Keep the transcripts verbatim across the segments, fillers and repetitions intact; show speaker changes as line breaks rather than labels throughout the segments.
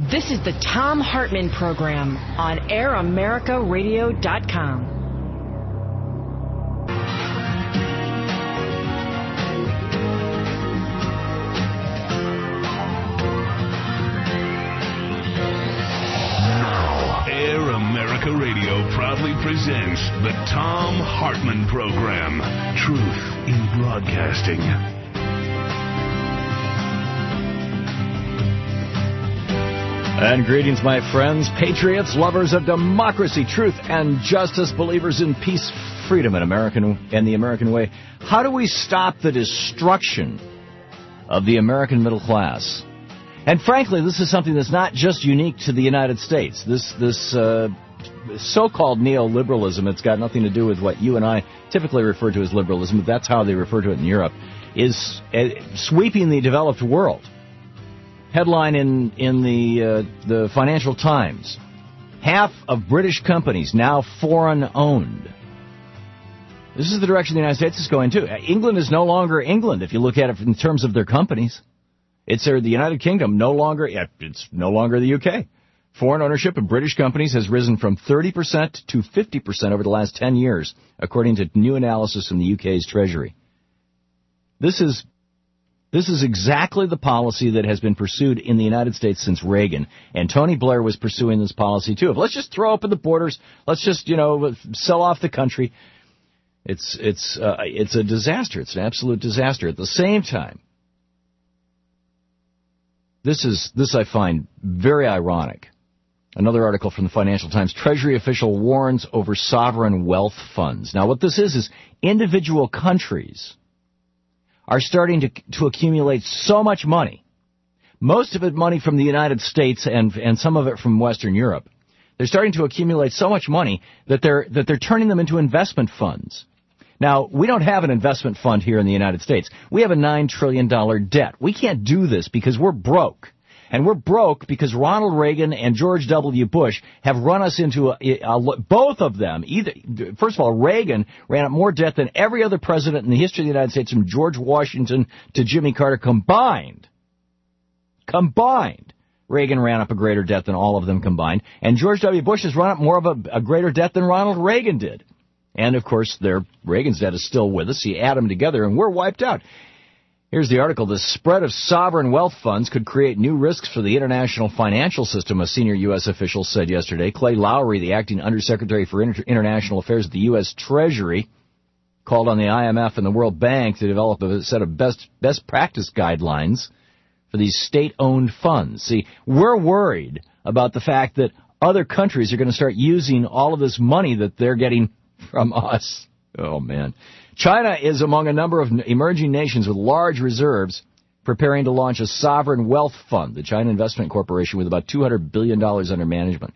This is the Thom Hartmann Program on air america radio dot com.
Now, Air America Radio proudly presents the Thom Hartmann Program. Truth in broadcasting.
And greetings, my friends, patriots, lovers of democracy, truth, and justice, believers in peace, freedom, and American and the American way. How do we stop the destruction of the American middle class? And frankly, this is something that's not just unique to the United States. This this uh, so-called neoliberalism, it's got nothing to do with what you and I typically refer to as liberalism, but that's how they refer to it in Europe, is uh, sweeping the developed world. Headline in, in the uh, the Financial Times. Half of British companies now foreign-owned. This is the direction the United States is going to. England is no longer England, if you look at it in terms of their companies. It's uh, the United Kingdom, no longer, it's no longer the U K. Foreign ownership of British companies has risen from thirty percent to fifty percent over the last ten years, according to new analysis from the U K's Treasury. This is This is exactly the policy that has been pursued in the United States since Reagan. And Tony Blair was pursuing this policy, too. If let's just throw open the borders. Let's just, you know, sell off the country. It's it's uh, it's a disaster. It's an absolute disaster. At the same time, this is this I find very ironic. Another article from the Financial Times. Treasury official warns over sovereign wealth funds. Now, what this is is individual countries are starting to to accumulate so much money, most of it money from the United States and and some of it from Western Europe. They're starting to accumulate so much money that they're that they're turning them into investment funds. Now, we don't have an investment fund here in the United States. We have a nine trillion dollars debt. We can't do this because we're broke. And we're broke because Ronald Reagan and George W. Bush have run us into a, a, both of them. Either, first of all, Reagan ran up more debt than every other president in the history of the United States, from George Washington to Jimmy Carter combined. Combined. Reagan ran up a greater debt than all of them combined. And George W. Bush has run up more of a, a greater debt than Ronald Reagan did. And, of course, their Reagan's debt is still with us. You add them together, and we're wiped out. Here's the article. The spread of sovereign wealth funds could create new risks for the international financial system, a senior U S official said yesterday. Clay Lowry, the acting undersecretary for Inter- international affairs at the U S Treasury, called on the I M F and the World Bank to develop a set of best best practice guidelines for these state-owned funds. See, we're worried about the fact that other countries are going to start using all of this money that they're getting from us. Oh, man. China is among a number of emerging nations with large reserves preparing to launch a sovereign wealth fund, the China Investment Corporation, with about two hundred billion dollars under management.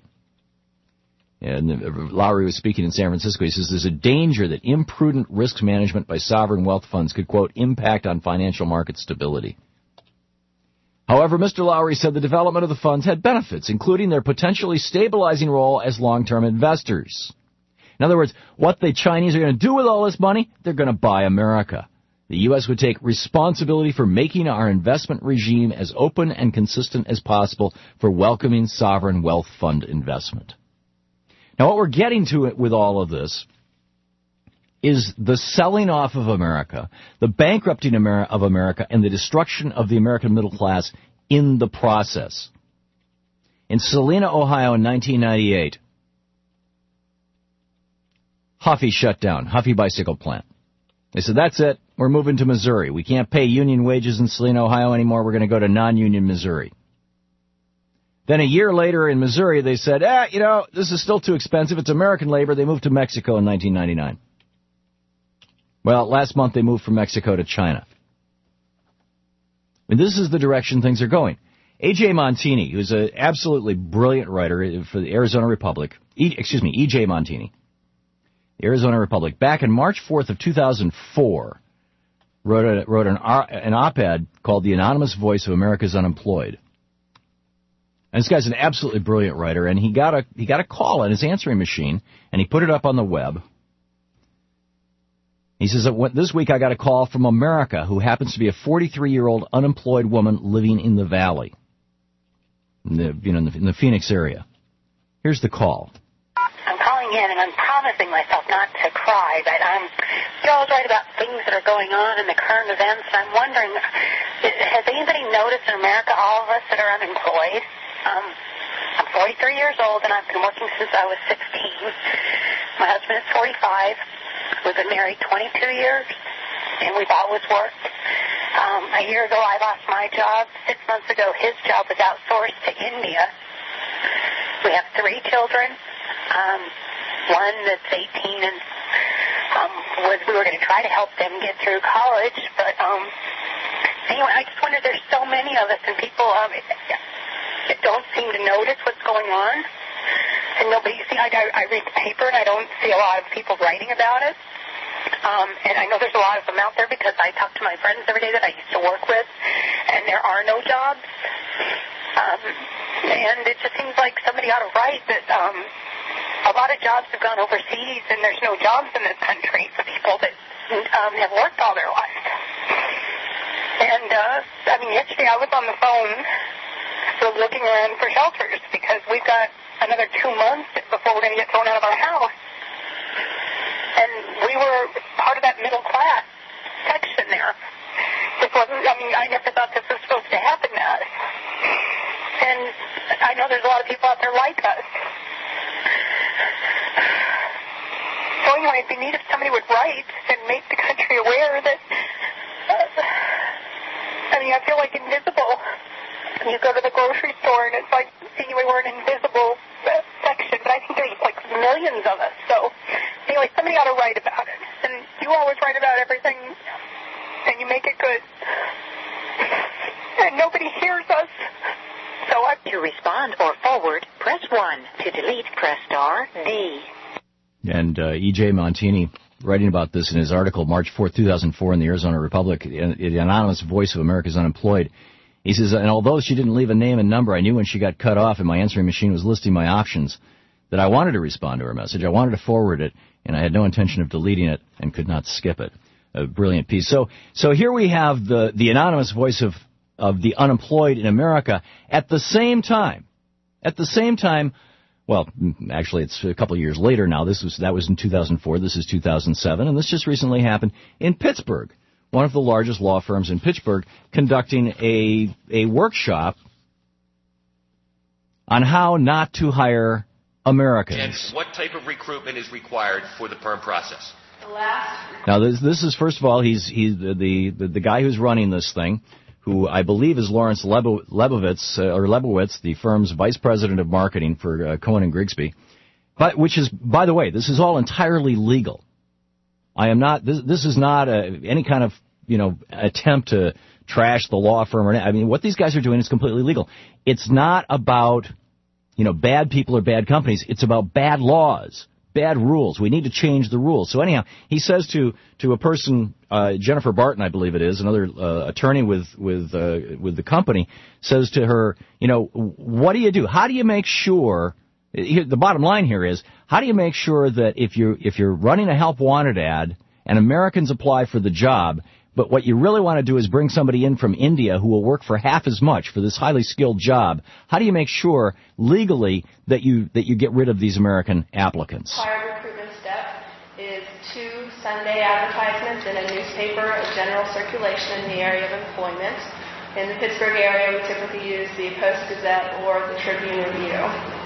And Lowry was speaking in San Francisco. He says there's a danger that imprudent risk management by sovereign wealth funds could, quote, impact on financial market stability. However, Mister Lowry said the development of the funds had benefits, including their potentially stabilizing role as long-term investors. In other words, what the Chinese are going to do with all this money, they're going to buy America. The U S would take responsibility for making our investment regime as open and consistent as possible for welcoming sovereign wealth fund investment. Now, what we're getting to with all of this is the selling off of America, the bankrupting of America, and the destruction of the American middle class in the process. In Salina, Ohio in nineteen ninety-eight, Huffy shut down, Huffy bicycle plant. They said, that's it, we're moving to Missouri. We can't pay union wages in Salina, Ohio anymore. We're going to go to non-union Missouri. Then a year later in Missouri, they said, ah, you know, this is still too expensive. It's American labor. They moved to Mexico in nineteen ninety-nine. Well, last month they moved from Mexico to China. And this is the direction things are going. A J Montini, who's an absolutely brilliant writer for the Arizona Republic, e, excuse me, E J Montini, the Arizona Republic, back in March fourth of two thousand four, wrote, a, wrote an, an op-ed called The Anonymous Voice of America's Unemployed. And this guy's an absolutely brilliant writer, and he got a he got a call on his answering machine, and he put it up on the web. He says, that this week I got a call from America, who happens to be a forty-three-year-old unemployed woman living in the Valley. in the, you know, in the, in the Phoenix area. Here's the call.
I'm calling in, and I'm promising myself not to cry, but um, you're always right about things that are going on in the current events, and I'm wondering, has anybody noticed in America, all of us that are unemployed? Um, I'm forty-three years old, and I've been working since I was sixteen. My husband is forty-five. We've been married twenty-two years, and we've always worked. Um, a year ago, I lost my job. Six months ago, his job was outsourced to India. We have three children. Um, one that's eighteen, and um, was, we were going to try to help them get through college. But um, anyway, I just wonder, there's so many of us, and people um, that don't seem to notice what's going on. And nobody, see, I, I read the paper, and I don't see a lot of people writing about it. Um, and I know there's a lot of them out there because I talk to my friends every day that I used to work with, and there are no jobs. Um, and it just seems like somebody ought to write that um, a lot of jobs have gone overseas, and there's no jobs in this country for people that um, have worked all their life. And, uh, I mean, yesterday I was on the phone so looking around for shelters because we've got another two months before we're going to get thrown out of our house. And we were part of that middle class section there. This wasn't, I mean, I never thought this was supposed to happen to us. And I know there's a lot of people out there like us. So anyway, it'd be neat if somebody would write and make the country aware that, uh, I mean, I feel like invisible. You go to the grocery store and it's like, anyway, we're an invisible uh, section, but I think there's like millions of us. So anyway, somebody ought to write about it. And you always write about everything, and you make it good. And nobody hears us. So I... To respond or forward, press one. To delete, press star D.
And uh, E J Montini, writing about this in his article, March fourth, two thousand four, in the Arizona Republic, the anonymous voice of America's unemployed. He says, and although she didn't leave a name and number, I knew when she got cut off and my answering machine was listing my options that I wanted to respond to her message. I wanted to forward it, and I had no intention of deleting it and could not skip it. A brilliant piece. So, so here we have the, the anonymous voice of, of the unemployed in America. At the same time, at the same time, well, actually it's a couple of years later now. This was, that was in two thousand four. This is two thousand seven, and this just recently happened in Pittsburgh. One of the largest law firms in Pittsburgh conducting a a workshop on how not to hire Americans.
And what type of recruitment is required for the perm process?
Now, this, this is, first of all, he's he's the, the the guy who's running this thing, who I believe is Lawrence Lebo, Lebovitz, uh, or Lebowitz, the firm's vice president of marketing for uh, Cohen and Grigsby. But which is, by the way, this is all entirely legal. I am not. This, this is not a, any kind of, you know, attempt to trash the law firm or. I mean, what these guys are doing is completely legal. It's not about, you know, bad people or bad companies. It's about bad laws, bad rules. We need to change the rules. So anyhow, he says to to a person, uh, Jennifer Barton, I believe it is, another uh, attorney with with uh, with the company, says to her, you know, what do you do? How do you make sure? The bottom line here is, how do you make sure that if you're, if you're running a help wanted ad and Americans apply for the job, but what you really want to do is bring somebody in from India who will work for half as much for this highly skilled job, how do you make sure legally that you, that you get rid of these American applicants?
Required recruitment step is two Sunday advertisements in a newspaper of general circulation in the area of employment. In the Pittsburgh area, we typically use the Post-Gazette or the Tribune Review.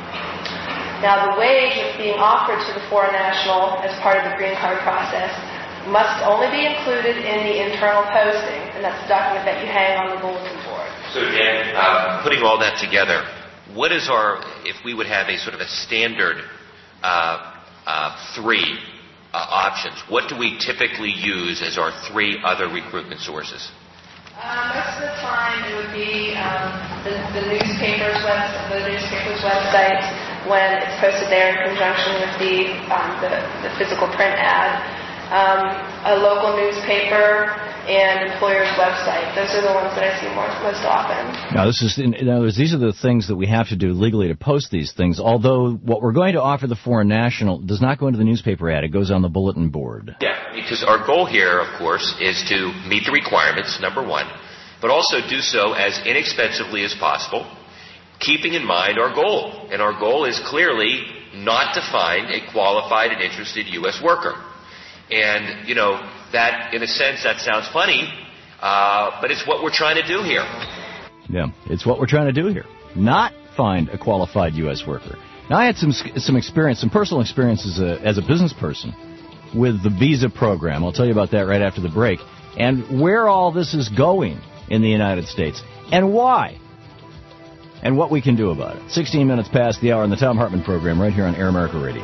Now, the wage that's being offered to the foreign national as part of the green card process must only be included in the internal posting, and that's the document that you hang on the bulletin board.
So, Dan, uh, putting all that together, what is our, if we would have a sort of a standard uh, uh, three uh, options, what do we typically use as our three other recruitment sources?
Uh, most of the time, it would be um, the, the newspaper's web, the newspaper's website when it's posted there in conjunction with the um, the, the physical print ad, um, a local newspaper, and employer's website. Those are the ones that I see more, most often. Now, this is in, in other words, these are the things that we have to do legally to post these things. Although what we're going to offer the foreign national does not go into the newspaper ad; it goes on the bulletin board.
Yeah, because our goal here, of course, is to meet the requirements. Number one, but also do so as inexpensively as possible. keeping in mind our goal. And our goal is clearly not to find a qualified and interested U S worker. And, you know, that, in a sense, that sounds funny, uh, but it's what we're trying to do here.
Yeah, it's what we're trying to do here. Not find a qualified U S worker. Now, I had some some experience, some personal experience as a, as a business person with the visa program. I'll tell you about that right after the break. And where all this is going in the United States. And why. And what we can do about it. sixteen minutes past the hour on the Thom Hartmann program right here on Air America Radio.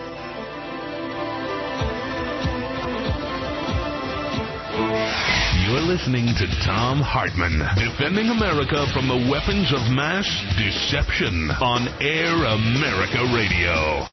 You're listening to Thom Hartmann, defending America from the weapons of mass deception on Air America Radio.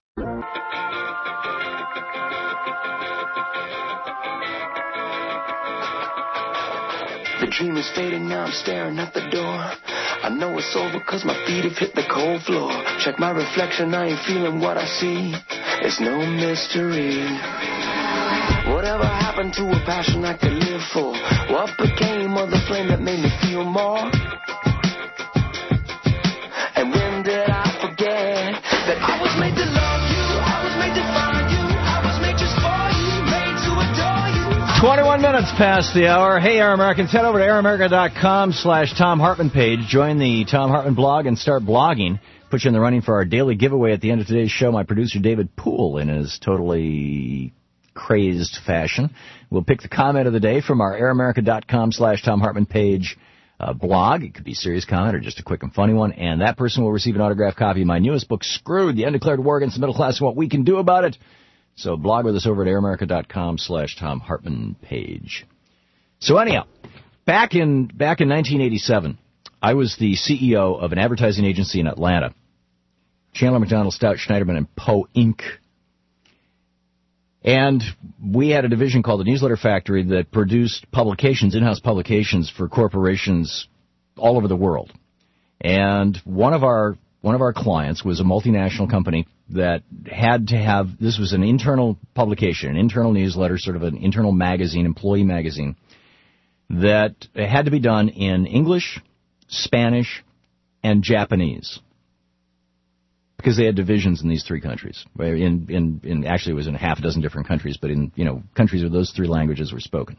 The dream is fading, now I'm staring at the door. I know it's over cause my feet have hit the cold floor. Check my reflection, I ain't feeling what I see. It's no mystery. Whatever happened to a passion I could live for? What became of the flame that made me feel more? And when did I forget that I was made to love you, I was made to find you, I was made just for you, made to adore you.
twenty-one minutes past the hour. Hey, Air Americans, head over to airamerica.com slash Thom Hartmann page. Join the Thom Hartmann blog and start blogging. Put you in the running for our daily giveaway at the end of today's show. My producer, David Poole, in his totally crazed fashion, will pick the comment of the day from our airamerica.com slash Thom Hartmann page uh, blog. It could be a serious comment or just a quick and funny one. And that person will receive an autographed copy of my newest book, Screwed, The Undeclared War Against the Middle Class and What We Can Do About It. So blog with us over at airamerica.com slash Thom Hartmann page. So anyhow, back in back in nineteen eighty-seven, I was the C E O of an advertising agency in Atlanta. Chandler McDonald, Stout, Schneiderman, and Poe, Incorporated. And we had a division called the Newsletter Factory that produced publications, in-house publications for corporations all over the world. And one of our one of our clients was a multinational company that had to have, this was an internal publication, an internal newsletter, sort of an internal magazine, employee magazine, that had to be done in English, Spanish, and Japanese. Because they had divisions in these three countries. In, in, in actually, it was in half a dozen different countries, but in, you know, countries where those three languages were spoken.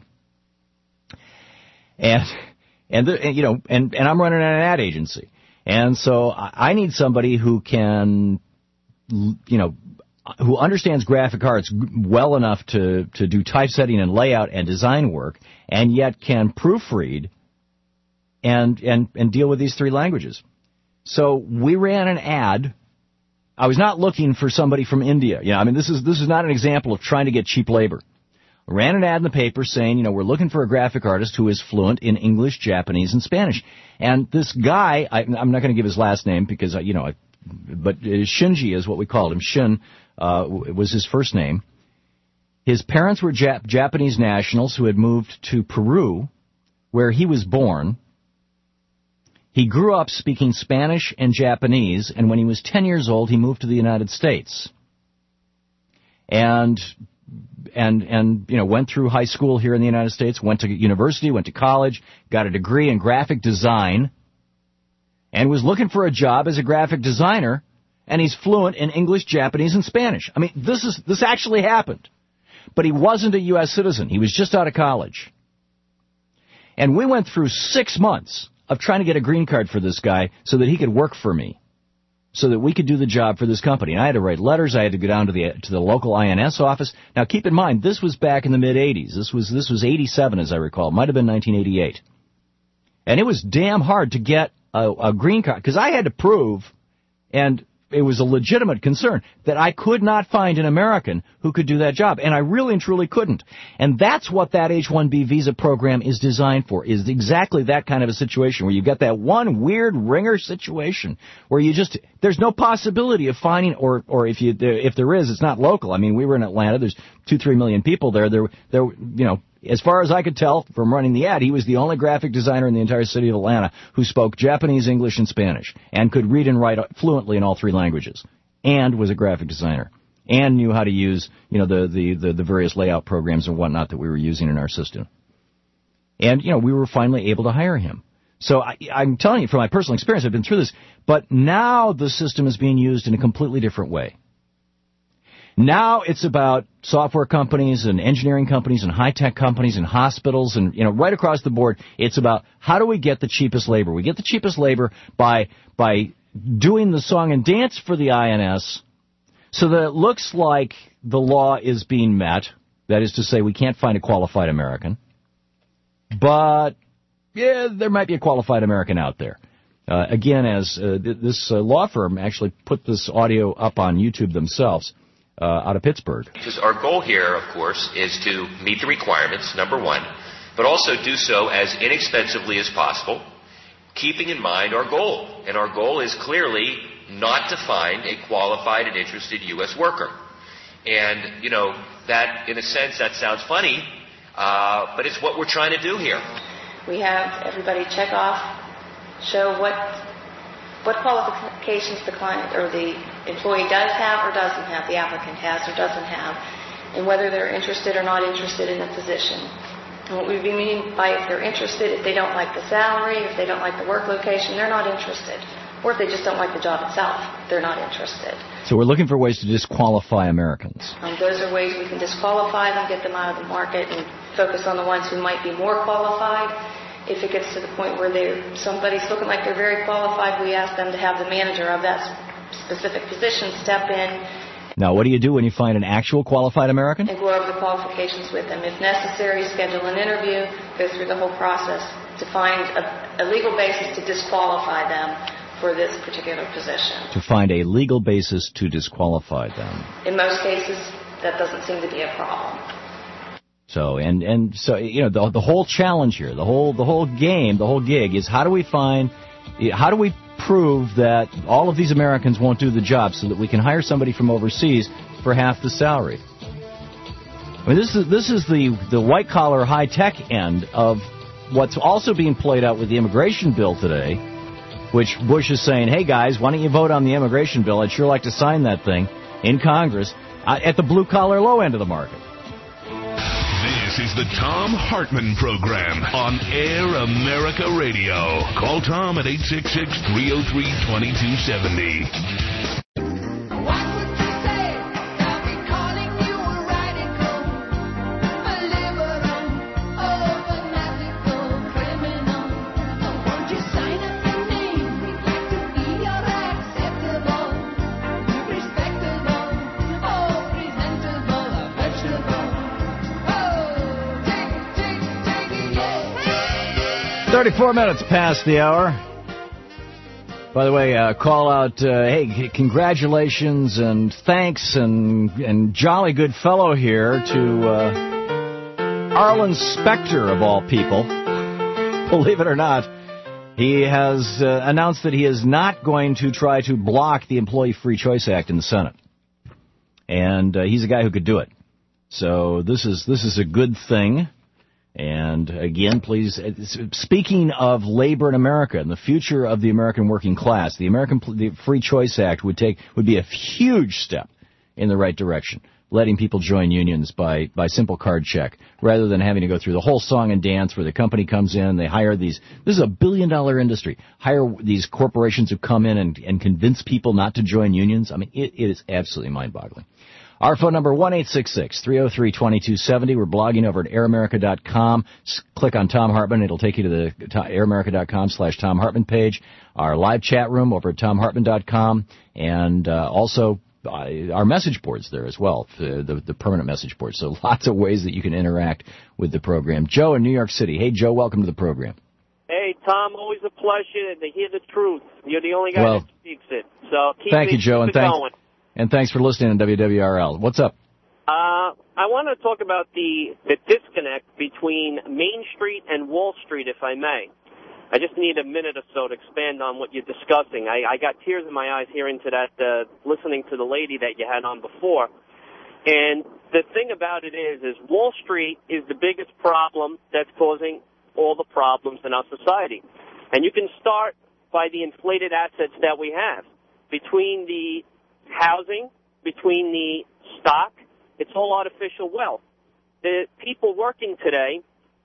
And, and, the, and you know, and, and I'm running an ad agency. And so I need somebody who can, you know, who understands graphic arts well enough to, to do typesetting and layout and design work, and yet can proofread and, and, and deal with these three languages. So we ran an ad. I was not looking for somebody from India. You know, I mean, this is this is not an example of trying to get cheap labor. I ran an ad in the paper saying, you know, we're looking for a graphic artist who is fluent in English, Japanese, and Spanish. And this guy, I, I'm not going to give his last name because, you know, I, but Shinji is what we called him. Shin uh, was his first name. His parents were Jap- Japanese nationals who had moved to Peru, where he was born. He grew up speaking Spanish and Japanese, and when he was ten years old, he moved to the United States. And, and, and, you know, went through high school here in the United States, went to university, went to college, got a degree in graphic design, and was looking for a job as a graphic designer, and he's fluent in English, Japanese, and Spanish. I mean, this is, this actually happened. But he wasn't a U S citizen. He was just out of college. And we went through six months of trying to get a green card for this guy so that he could work for me, so that we could do the job for this company. And I had to write letters. I had to go down to the to the local I N S office. Now, keep in mind, this was back in the mid-eighties. This was this was eighty-seven, as I recall. It might have been nineteen eighty-eight. And it was damn hard to get a, a green card, because I had to prove, and it was a legitimate concern, that I could not find an American who could do that job. And I really and truly couldn't. And that's what that H one B visa program is designed for, is exactly that kind of a situation where you get that one weird ringer situation where you just, there's no possibility of finding, or, or if you, if there is, it's not local. I mean, we were in Atlanta. There's two, three million people there. There, there, you know, as far as I could tell from running the ad, he was the only graphic designer in the entire city of Atlanta who spoke Japanese, English, and Spanish, and could read and write fluently in all three languages, and was a graphic designer, and knew how to use, you know, the, the, the, the various layout programs and whatnot that we were using in our system. And, you know, we were finally able to hire him. So I, I'm telling you from my personal experience, I've been through this, but now the system is being used in a completely different way. Now it's about software companies and engineering companies and high-tech companies and hospitals and, you know, right across the board. It's about how do we get the cheapest labor? We get the cheapest labor by by doing the song and dance for the I N S so that it looks like the law is being met. That is to say, we can't find a qualified American. But, yeah, there might be a qualified American out there. Uh, again, as uh, th- this uh, law firm actually put this audio up on YouTube themselves. Uh, out of Pittsburgh.
Because our goal here, of course, is to meet the requirements, number one, but also do so as inexpensively as possible, keeping in mind our goal. And our goal is clearly not to find a qualified and interested U S worker. And, you know, that, in a sense, that sounds funny, uh, but it's what we're trying to do here.
We have everybody check off, show what what qualifications the client or the employee does have or doesn't have, the applicant has or doesn't have, and whether they're interested or not interested in the position. And what we mean by if they're interested, if they don't like the salary, if they don't like the work location, they're not interested. Or if they just don't like the job itself, they're not interested.
So we're looking for ways to disqualify Americans.
Um, those are ways we can disqualify them, get them out of the market, and focus on the ones who might be more qualified. If it gets to the point where they're, somebody's looking like they're very qualified, we ask them to have the manager of that specific position step in.
Now, what do you do when you find an actual qualified American?
And go over the qualifications with them. If necessary, schedule an interview, go through the whole process to find a, a legal basis to disqualify them for this particular position.
To find a legal basis to disqualify them.
In most cases, that doesn't seem to be a problem.
So and and so you know the the whole challenge here, the whole the whole game, the whole gig is how do we find, how do we prove that all of these Americans won't do the job so that we can hire somebody from overseas for half the salary? I mean, this is this is the the white collar high tech end of what's also being played out with the immigration bill today, which Bush is saying, hey guys, why don't you vote on the immigration bill? I'd sure like to sign that thing in Congress uh, at the blue collar low end of the market.
This is the Thom Hartmann Program on Air America Radio. Call Tom at eight six six, three oh three, two two seven oh.
thirty-four minutes past the hour. By the way, uh, call out, uh, hey, congratulations and thanks and and jolly good fellow here to uh, Arlen Specter, of all people. Believe it or not, he has uh, announced that he is not going to try to block the Employee Free Choice Act in the Senate. And uh, he's a guy who could do it. So this is this is a good thing. And again, please, speaking of labor in America and the future of the American working class, the American the Free Choice Act would take would be a huge step in the right direction, letting people join unions by by simple card check, rather than having to go through the whole song and dance where the company comes in, they hire these. This is a billion dollar industry. Hire these corporations who come in and, and convince people not to join unions. I mean, it, it is absolutely mind-boggling. Our phone number, one eight six six, three oh three, two two seven oh. We're blogging over at air america dot com. Click on Thom Hartmann. It'll take you to the air america dot com slash Thom Hartmann page. Our live chat room over at Thom Hartmann dot com. And uh, also uh, our message boards there as well, the, the, the permanent message board. So lots of ways that you can interact with the program. Joe in New York City. Hey, Joe, welcome to the program.
Hey, Tom, always a pleasure to hear the truth. You're the only guy
well,
that speaks it. So keep
thank
it,
you, Joe,
keep
and
it
thanks.
going.
And thanks for listening to W W R L. What's up?
Uh, I want to talk about the, the disconnect between Main Street and Wall Street, if I may. I just need a minute or so to expand on what you're discussing. I, I got tears in my eyes hearing to that, uh, listening to the lady that you had on before. And the thing about it is, is Wall Street is the biggest problem that's causing all the problems in our society. And you can start by the inflated assets that we have. Between the housing, between the stock, it's all artificial wealth. The people working today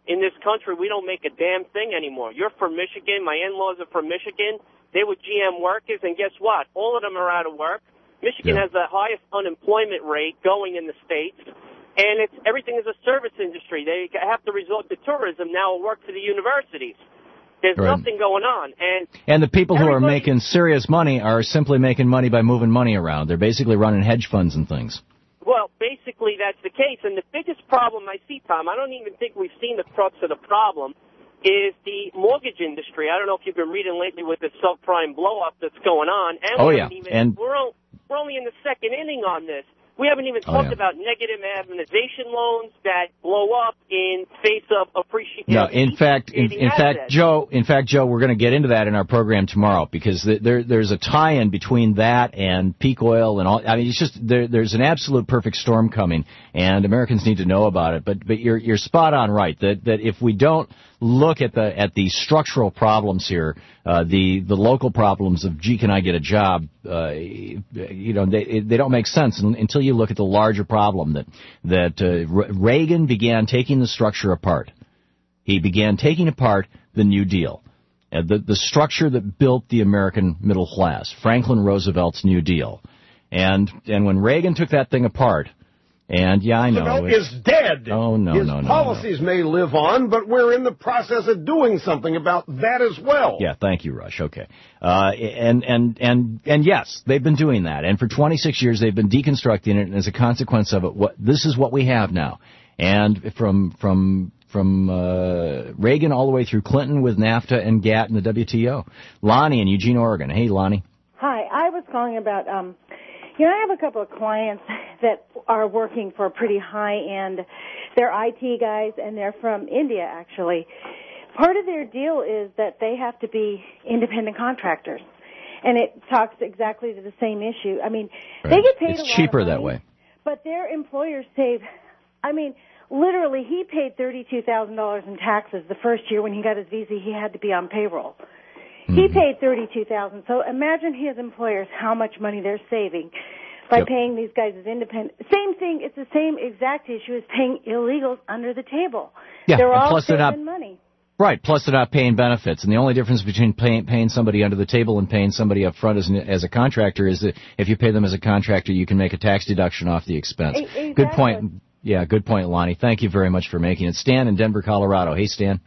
in this country, we don't make a damn thing anymore. You're from Michigan. My in-laws are from Michigan. They were G M workers, and guess what? All of them are out of work. Michigan yeah. has the highest unemployment rate going in the states, and it's everything is a service industry. They have to resort to tourism now or work for the universities. There's right. nothing going on. And
and the people who are making serious money are simply making money by moving money around. They're basically running hedge funds and things.
Well, basically that's the case. And the biggest problem I see, Tom, I don't even think we've seen the crux of the problem, is the mortgage industry. I don't know if you've been reading lately with the subprime blow-up that's going on. And
oh,
we
yeah.
Even,
and
we're, all, we're only in the second inning on this. We haven't even talked
oh, yeah.
about negative amortization loans that blow up in face of appreciation.
No, in fact, in, in fact, Joe, in fact, Joe, we're going to get into that in our program tomorrow because there, there's a tie-in between that and peak oil and all. I mean, it's just there, there's an absolute perfect storm coming, and Americans need to know about it. But but you're you're spot on, right? That that if we don't look at the at the structural problems here, uh, the the local problems of gee, can I get a job? Uh, you know, they they don't make sense until you look at the larger problem that that uh, Reagan began taking the structure apart. He began taking apart the New Deal, uh, the the structure that built the American middle class, Franklin Roosevelt's New Deal, and and when Reagan took that thing apart. And, yeah, I know.
Roosevelt is dead.
Oh, no,
His
no, no.
policies
no.
may live on, but we're in the process of doing something about that as well.
Yeah, thank you, Rush. Okay. Uh, and, and, and, and yes, they've been doing that. And for twenty-six years, they've been deconstructing it, and as a consequence of it, what, this is what we have now. And from, from, from, uh, Reagan all the way through Clinton with NAFTA and GATT and the W T O. Lonnie in Eugene, Oregon. Hey, Lonnie.
Hi, I was calling about, um, you know, I have a couple of clients that are working for pretty high-end. They're I T guys, and they're from India, actually. Part of their deal is that they have to be independent contractors, and it talks exactly to the same issue. I mean, right. they get paid
it's
a lot
cheaper
of money,
that way.
But their employers save, I mean, literally, he paid thirty-two thousand dollars in taxes the first year when he got his visa. He had to be on payroll. He paid thirty-two thousand dollars. So imagine his employers how much money they're saving by yep. paying these guys as independent. Same thing. It's the same exact issue as paying illegals under the table.
Yeah,
they're
and
all
plus
saving
they're not,
money.
Right. Plus they're not paying benefits. And the only difference between paying, paying somebody under the table and paying somebody up front as, an, as a contractor is that if you pay them as a contractor, you can make a tax deduction off the expense.
Exactly.
Good point. Yeah, good point, Lonnie. Thank you very much for making it. Stan in Denver, Colorado. Hey, Stan.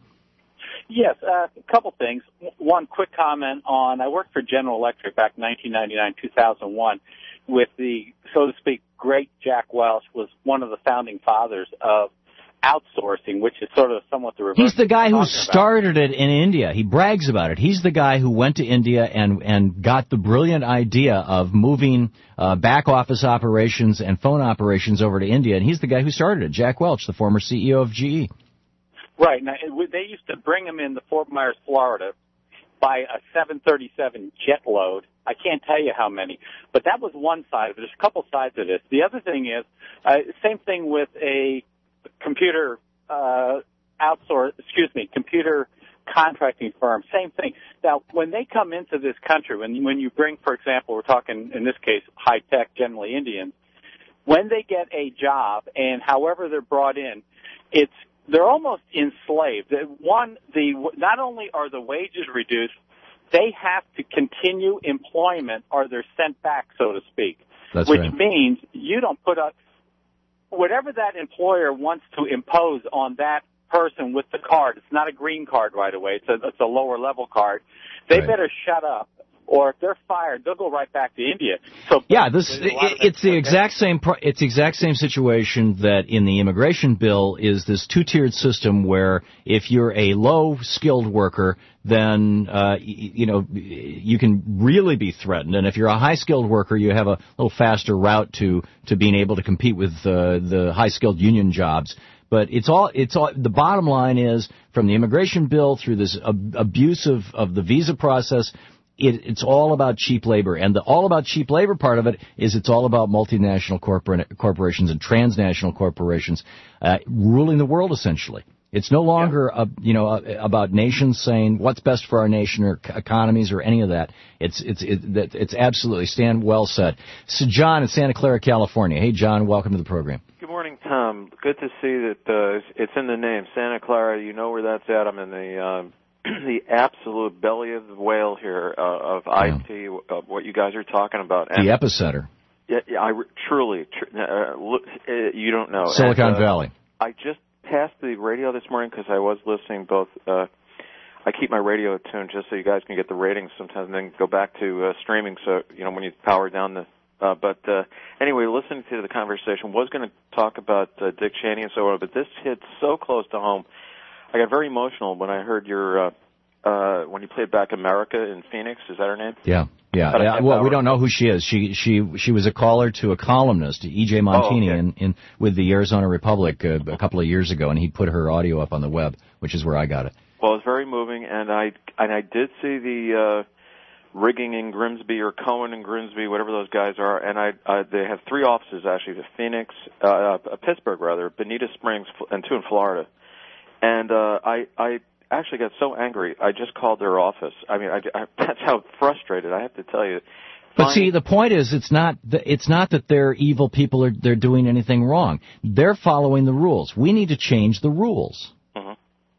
Yes, uh, a couple things. One quick comment on, I worked for General Electric back in nineteen ninety-nine, two thousand one with the, so to speak, great Jack Welch was one of the founding fathers of outsourcing, which is sort of somewhat the reverse.
He's the guy who started it in India. He brags about it. He's the guy who went to India and, and got the brilliant idea of moving uh, back office operations and phone operations over to India, and he's the guy who started it, Jack Welch, the former C E O of G E.
Right. Now, they used to bring him into Fort Myers, Florida, by a seven thirty-seven jet load. I can't tell you how many. But that was one side of it. There's a couple sides of this. The other thing is, uh, same thing with a computer uh, outsource, excuse me, computer contracting firm. Same thing. Now, when they come into this country, when, when you bring, for example, we're talking, in this case, high-tech, generally Indians, when they get a job and however they're brought in, it's they're almost enslaved. One, the not only are the wages reduced, they have to continue employment or they're sent back, so to speak.
That's
which
right.
means you don't put up whatever that employer wants to impose on that person with the card. It's not a green card right away. It's a, it's a lower level card. They right. better shut up. Or if they're fired, they'll go right back to India. So
yeah, this it, it's the exact same. It's the exact same situation that in the immigration bill is this two-tiered system where if you're a low-skilled worker, then uh, you know you can really be threatened, and if you're a high-skilled worker, you have a little faster route to to being able to compete with uh, the high-skilled union jobs. But it's all, it's all, the bottom line is from the immigration bill through this ab- abuse of, of the visa process. It, it's all about cheap labor, and the all about cheap labor part of it is it's all about multinational corporate, corporations and transnational corporations uh, ruling the world, essentially. It's no longer, yeah. a, you know, a, about nations saying what's best for our nation or economies or any of that. It's it's it, it's absolutely, Stan, well said. So John in Santa Clara, California. Hey, John, welcome to the program.
Good morning, Tom. good to see that uh, it's in the name, Santa Clara. You know where that's at. I'm in the um, the absolute belly of the whale here uh, of I T, yeah. of what you guys are talking about. And
the epicenter.
Yeah, yeah I truly, tr- uh, look, uh, you don't know.
Silicon
and, uh,
Valley.
I just passed the radio this morning because I was listening both. Uh, I keep my radio tuned just so you guys can get the ratings sometimes, and then go back to uh, streaming. So you know when you power down the. Uh, but uh, anyway, listening to the conversation, was going to talk about uh, Dick Cheney and so on, but this hit so close to home. I got very emotional when I heard your, uh, uh, when you played back America in Phoenix. Is that her name?
Yeah, yeah. yeah well, we don't know who she is. She she she was a caller to a columnist, E J Montini, oh, okay. in, in with the Arizona Republic uh, a couple of years ago, and he put her audio up on the web, which is where I got it.
Well, it's very moving, and I and I did see the. Uh, Rigging in Grimsby or Cohen in Grimsby, whatever those guys are, and I, uh, they have three offices actually: the Phoenix, uh, uh, Pittsburgh rather, Bonita Springs, and two in Florida. And uh, I, I actually got so angry, I just called their office. I mean, I, I, that's how frustrated I have to tell you.
But Fine. See, the point is, it's not the, it's not that they're evil people or they're doing anything wrong. They're following the rules. We need to change the rules.
Mm-hmm.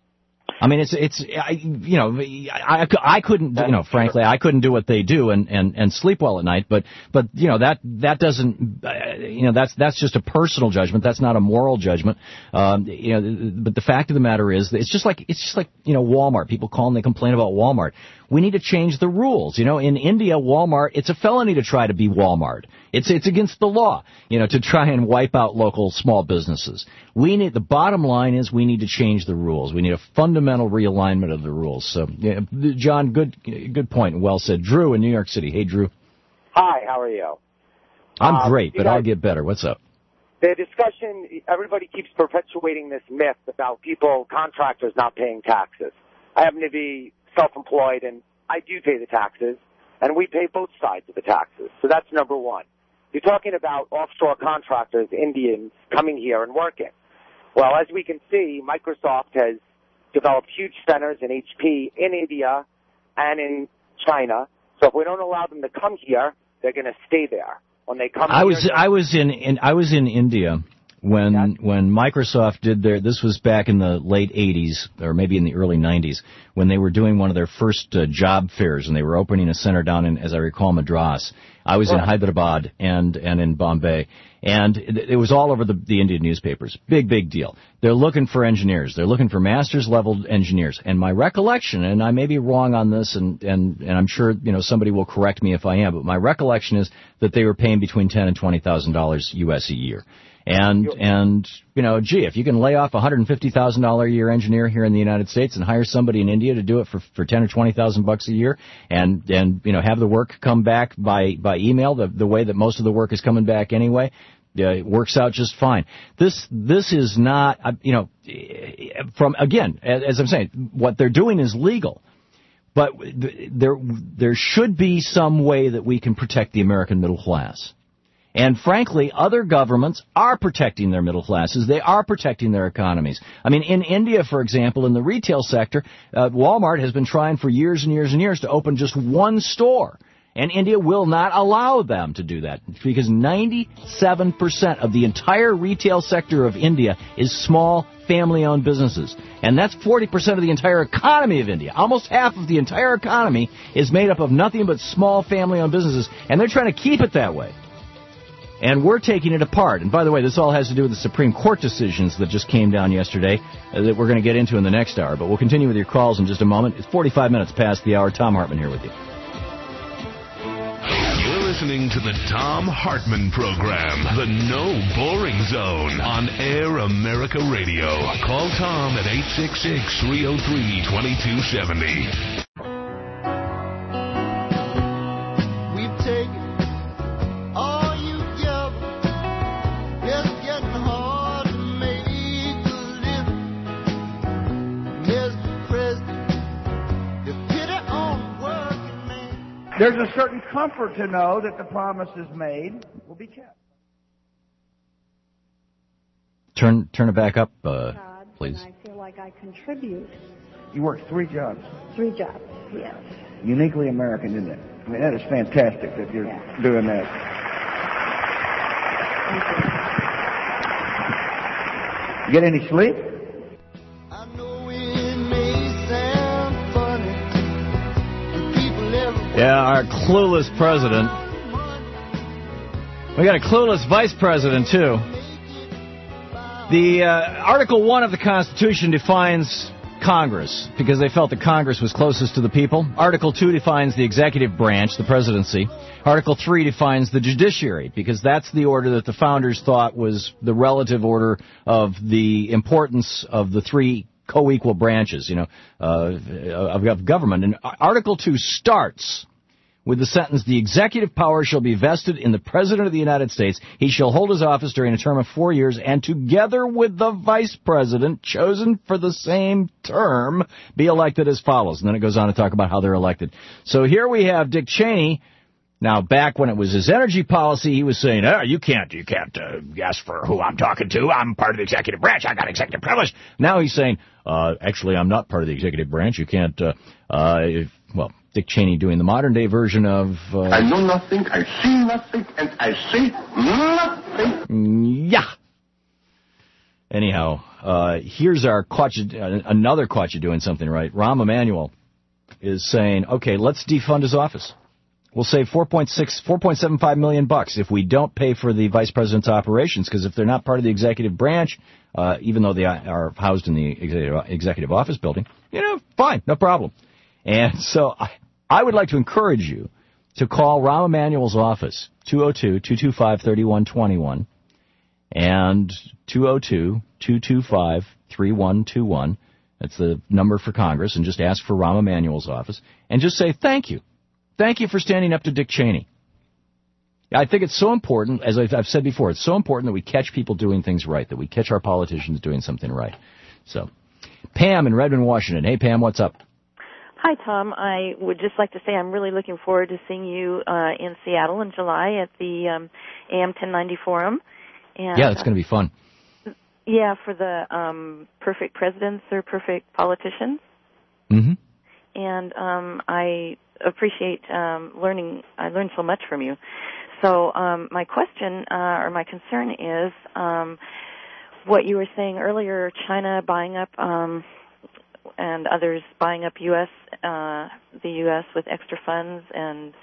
I mean, it's, it's, I, you know, I, I couldn't, you know, frankly, I couldn't do what they do and, and, and sleep well at night, but, but, you know, that, that doesn't, uh, you know, that's, that's just a personal judgment. That's not a moral judgment. Um, you know, but the fact of the matter is, it's just like, it's just like, you know, Walmart. People call and they complain about Walmart. We need to change the rules. You know, in India, Walmart, it's a felony to try to be Walmart. It's, it's against the law, you know, to try and wipe out local small businesses. We need, the bottom line is we need to change the rules. We need a fundamental realignment of the rules. So, yeah, John, good, good point. Well said. Drew in New York City. Hey, Drew.
Hi, how are you?
I'm
um,
great, but
guys,
I'll get better. What's up?
The discussion, everybody keeps perpetuating this myth about people, contractors not paying taxes. I happen to be self-employed, and I do pay the taxes, and we pay both sides of the taxes. So that's number one. You're talking about offshore contractors, Indians, coming here and working. Well, as we can see, Microsoft has developed huge centers in H P in India and in China. So if we don't allow them to come here, they're going to stay there. When they come
I
here,
was I was in, in I was in India when yeah. when Microsoft did their, this was back in the late eighties or maybe in the early nineties, when they were doing one of their first uh, job fairs, and they were opening a center down in, as I recall, Madras. I was right. in Hyderabad and and in Bombay, and it, it was all over the, the Indian newspapers. Big, big deal. They're looking for engineers. They're looking for master's level engineers. And my recollection, and I may be wrong on this, and and and I'm sure you know somebody will correct me if I am, but my recollection is that they were paying between ten and twenty thousand dollars U S a year. And, and, you know, gee, if you can lay off a one hundred fifty thousand dollars a year engineer here in the United States and hire somebody in India to do it for, for ten or twenty thousand bucks a year, and, and, you know, have the work come back by, by email, the, the way that most of the work is coming back anyway, uh, it works out just fine. This, this is not, uh, you know, from, again, as, as I'm saying, what they're doing is legal. But there, there should be some way that we can protect the American middle class. And frankly, other governments are protecting their middle classes. They are protecting their economies. I mean, in India, for example, in the retail sector, uh, Walmart has been trying for years and years and years to open just one store. And India will not allow them to do that because ninety-seven percent of the entire retail sector of India is small, family-owned businesses. And that's forty percent of the entire economy of India. Almost half of the entire economy is made up of nothing but small, family-owned businesses. And they're trying to keep it that way. And we're taking it apart. And by the way, this all has to do with the Supreme Court decisions that just came down yesterday uh, that we're going to get into in the next hour. But we'll continue with your calls in just a moment. It's forty-five minutes past the hour. Thom Hartmann here with you.
You're listening to the Thom Hartmann Program, the No Boring Zone, on Air America Radio. Call Tom at eight six six, three oh three, two two seven oh.
There's a certain comfort to know that the promises made will be kept.
Turn turn it back up, uh,
God,
please.
I feel like I contribute.
You worked three jobs.
Three jobs, yes.
Uniquely American, isn't it? I mean, that is fantastic that you're yeah. doing that. You get any sleep?
Yeah, our clueless president. We got a clueless vice president, too. The uh, Article one of the Constitution defines Congress because they felt that Congress was closest to the people. Article two defines the executive branch, the presidency. Article three defines the judiciary because that's the order that the founders thought was the relative order of the importance of the three co-equal branches, you know, uh, of, of government. And Article two starts with the sentence, the executive power shall be vested in the President of the United States. He shall hold his office during a term of four years, and together with the Vice President, chosen for the same term, be elected as follows. And then it goes on to talk about how they're elected. So here we have Dick Cheney. Now, back when it was his energy policy, he was saying, oh, you can't, you can't uh, ask for who I'm talking to. I'm part of the executive branch. I got executive privilege. Now he's saying, uh, actually, I'm not part of the executive branch. You can't, uh, uh, if, well, Dick Cheney doing the modern-day version of... Uh,
I know nothing, I see nothing, and I say nothing.
Yeah. Anyhow, uh, here's our caught you, uh, another caught you doing something right. Rahm Emanuel is saying, okay, let's defund his office. We'll save four point six, four point seven five million bucks if we don't pay for the vice president's operations, because if they're not part of the executive branch, uh, even though they are housed in the executive, executive office building, you know, fine, no problem. And so I, I would like to encourage you to call Rahm Emanuel's office, two oh two, two two five, three one two one, and two oh two, two two five, three one two one. That's the number for Congress, and just ask for Rahm Emanuel's office, and just say thank you. Thank you for standing up to Dick Cheney. I think it's so important, as I've said before, it's so important that we catch people doing things right, that we catch our politicians doing something right. So, Pam in Redmond, Washington. Hey, Pam, what's up?
Hi, Tom. I would just like to say I'm really looking forward to seeing you uh, in Seattle in July at the um, A M ten ninety Forum. And,
yeah, it's going to be fun.
Uh, yeah, for the um, perfect presidents or perfect politicians.
Mm-hmm.
And um, I appreciate um, learning. I learned so much from you. So um, my question uh, or my concern is um, what you were saying earlier, China buying up um, and others buying up U S uh, the U S with extra funds, and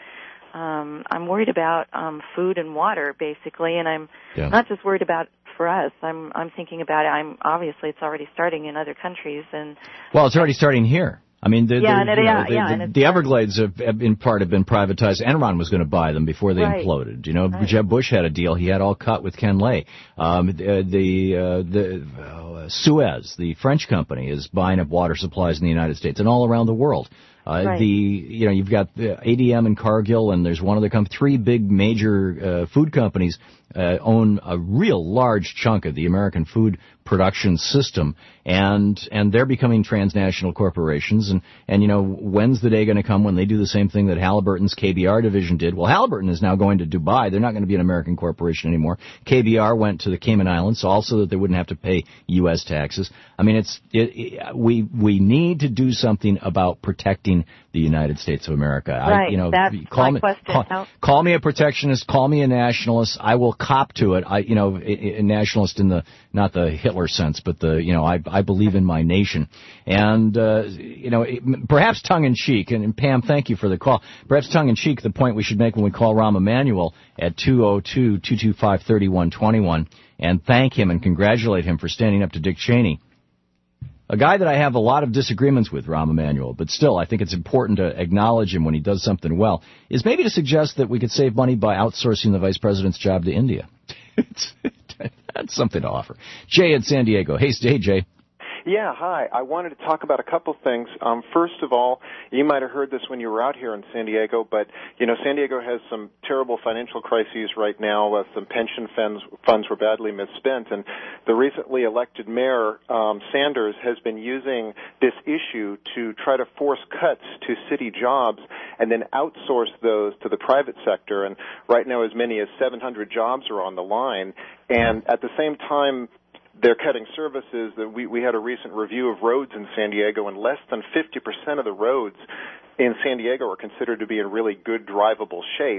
um, I'm worried about um, food and water basically, and I'm
yeah.
not just worried about for us. I'm I'm thinking about it. I'm obviously it's already starting in other countries, and
well, it's already starting here. I mean, the,
yeah,
the,
and it,
you know,
yeah,
the,
yeah,
the,
and
the Everglades have, have, in part, have been privatized. Enron was going to buy them before they
right.
imploded. You know,
right.
Jeb Bush had a deal. He had all cut with Ken Lay. Um, the the, uh, the uh, Suez, the French company, is buying up water supplies in the United States and all around the world. Uh,
right.
The you know you've got the A D M and Cargill, and there's one other company. Three big major uh, food companies uh, own a real large chunk of the American food production system, and and they're becoming transnational corporations. And and you know when's the day going to come when they do the same thing that Halliburton's K B R division did? Well, Halliburton is now going to Dubai. They're not going to be an American corporation anymore. K B R went to the Cayman Islands, also that they wouldn't have to pay U S taxes. I mean, it's it, it, we we need to do something about protecting the United States of America.
Right.
I, you know,
That's
call
my
me
question.
call,
How-
call me a protectionist, call me a nationalist. I will cop to it. I you know a, a nationalist in the not the Hitler sense, but the you know I I believe in my nation, and uh, you know it, perhaps tongue in cheek. And, and Pam, thank you for the call. Perhaps tongue in cheek, the point we should make when we call Rahm Emanuel at two oh two, two two five, three one two one and thank him and congratulate him for standing up to Dick Cheney. A guy that I have a lot of disagreements with, Rahm Emanuel, but still I think it's important to acknowledge him when he does something well, is maybe to suggest that we could save money by outsourcing the vice president's job to India. That's something to offer. Jay in San Diego. Hey, hey, Jay.
Yeah, hi. I wanted to talk about a couple things. Um, first of all, you might have heard this when you were out here in San Diego, but, you know, San Diego has some terrible financial crises right now. Uh, some pension funds, funds were badly misspent, and the recently elected mayor, um, Sanders, has been using this issue to try to force cuts to city jobs and then outsource those to the private sector. And right now as many as seven hundred jobs are on the line. And at the same time, they're cutting services. That we, we had a recent review of roads in San Diego, and less than fifty percent of the roads in San Diego are considered to be in really good drivable shape.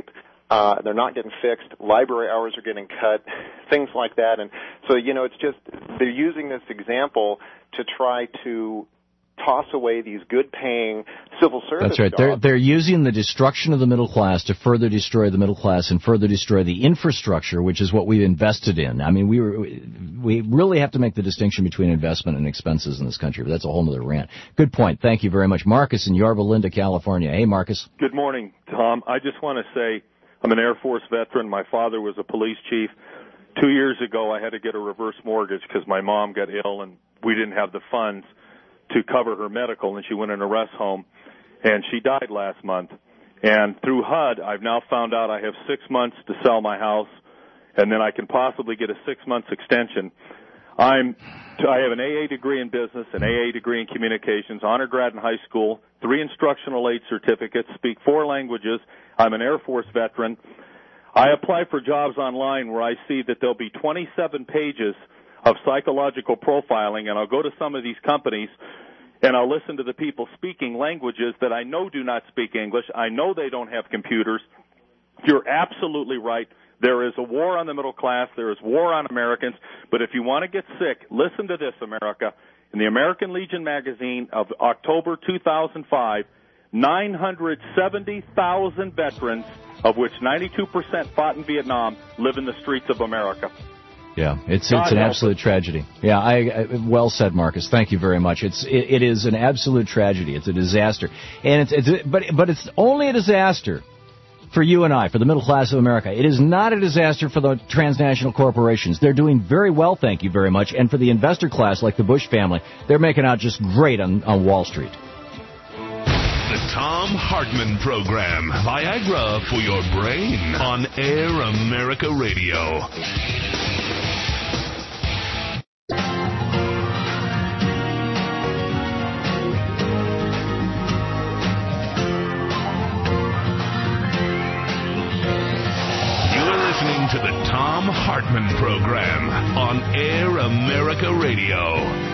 Uh, they're not getting fixed. Library hours are getting cut, things like that. And so, you know, it's just they're using this example to try to toss away these good-paying civil service
That's right.
jobs.
They're, they're using the destruction of the middle class to further destroy the middle class and further destroy the infrastructure, which is what we've invested in. I mean, we were, we really have to make the distinction between investment and expenses in this country, but that's a whole other rant. Good point. Thank you very much. Marcus in Yorba Linda, California. Hey, Marcus.
Good morning, Tom. I just want to say I'm an Air Force veteran. My father was a police chief. Two years ago, I had to get a reverse mortgage because my mom got ill and we didn't have the funds to cover her medical, and she went in a rest home, and she died last month. And through H U D, I've now found out I have six months to sell my house, and then I can possibly get a six-month extension. I'm, I have an A A degree in business, an A A degree in communications, honor grad in high school, three instructional aid certificates, speak four languages. I'm an Air Force veteran. I apply for jobs online where I see that there'll be twenty-seven pages of psychological profiling, and I'll go to some of these companies and I'll listen to the people speaking languages that I know do not speak English. I know they don't have computers. You're absolutely right. There is a war on the middle class. There is war on Americans. But if you want to get sick, listen to this, America. In the American Legion magazine of October two thousand five, nine hundred seventy thousand veterans, of which ninety-two percent fought in Vietnam, live in the streets of America.
Yeah, it's it's an absolute tragedy. Yeah, I, I well said, Marcus. Thank you very much. It's it, it is an absolute tragedy. It's a disaster, and it's it's but but it's only a disaster for you and I, for the middle class of America. It is not a disaster for the transnational corporations. They're doing very well, thank you very much. And for the investor class, like the Bush family, they're making out just great on on Wall Street.
The Thom Hartmann Program. Viagra for your brain on Air America Radio. To the Thom Hartmann Program on Air America Radio.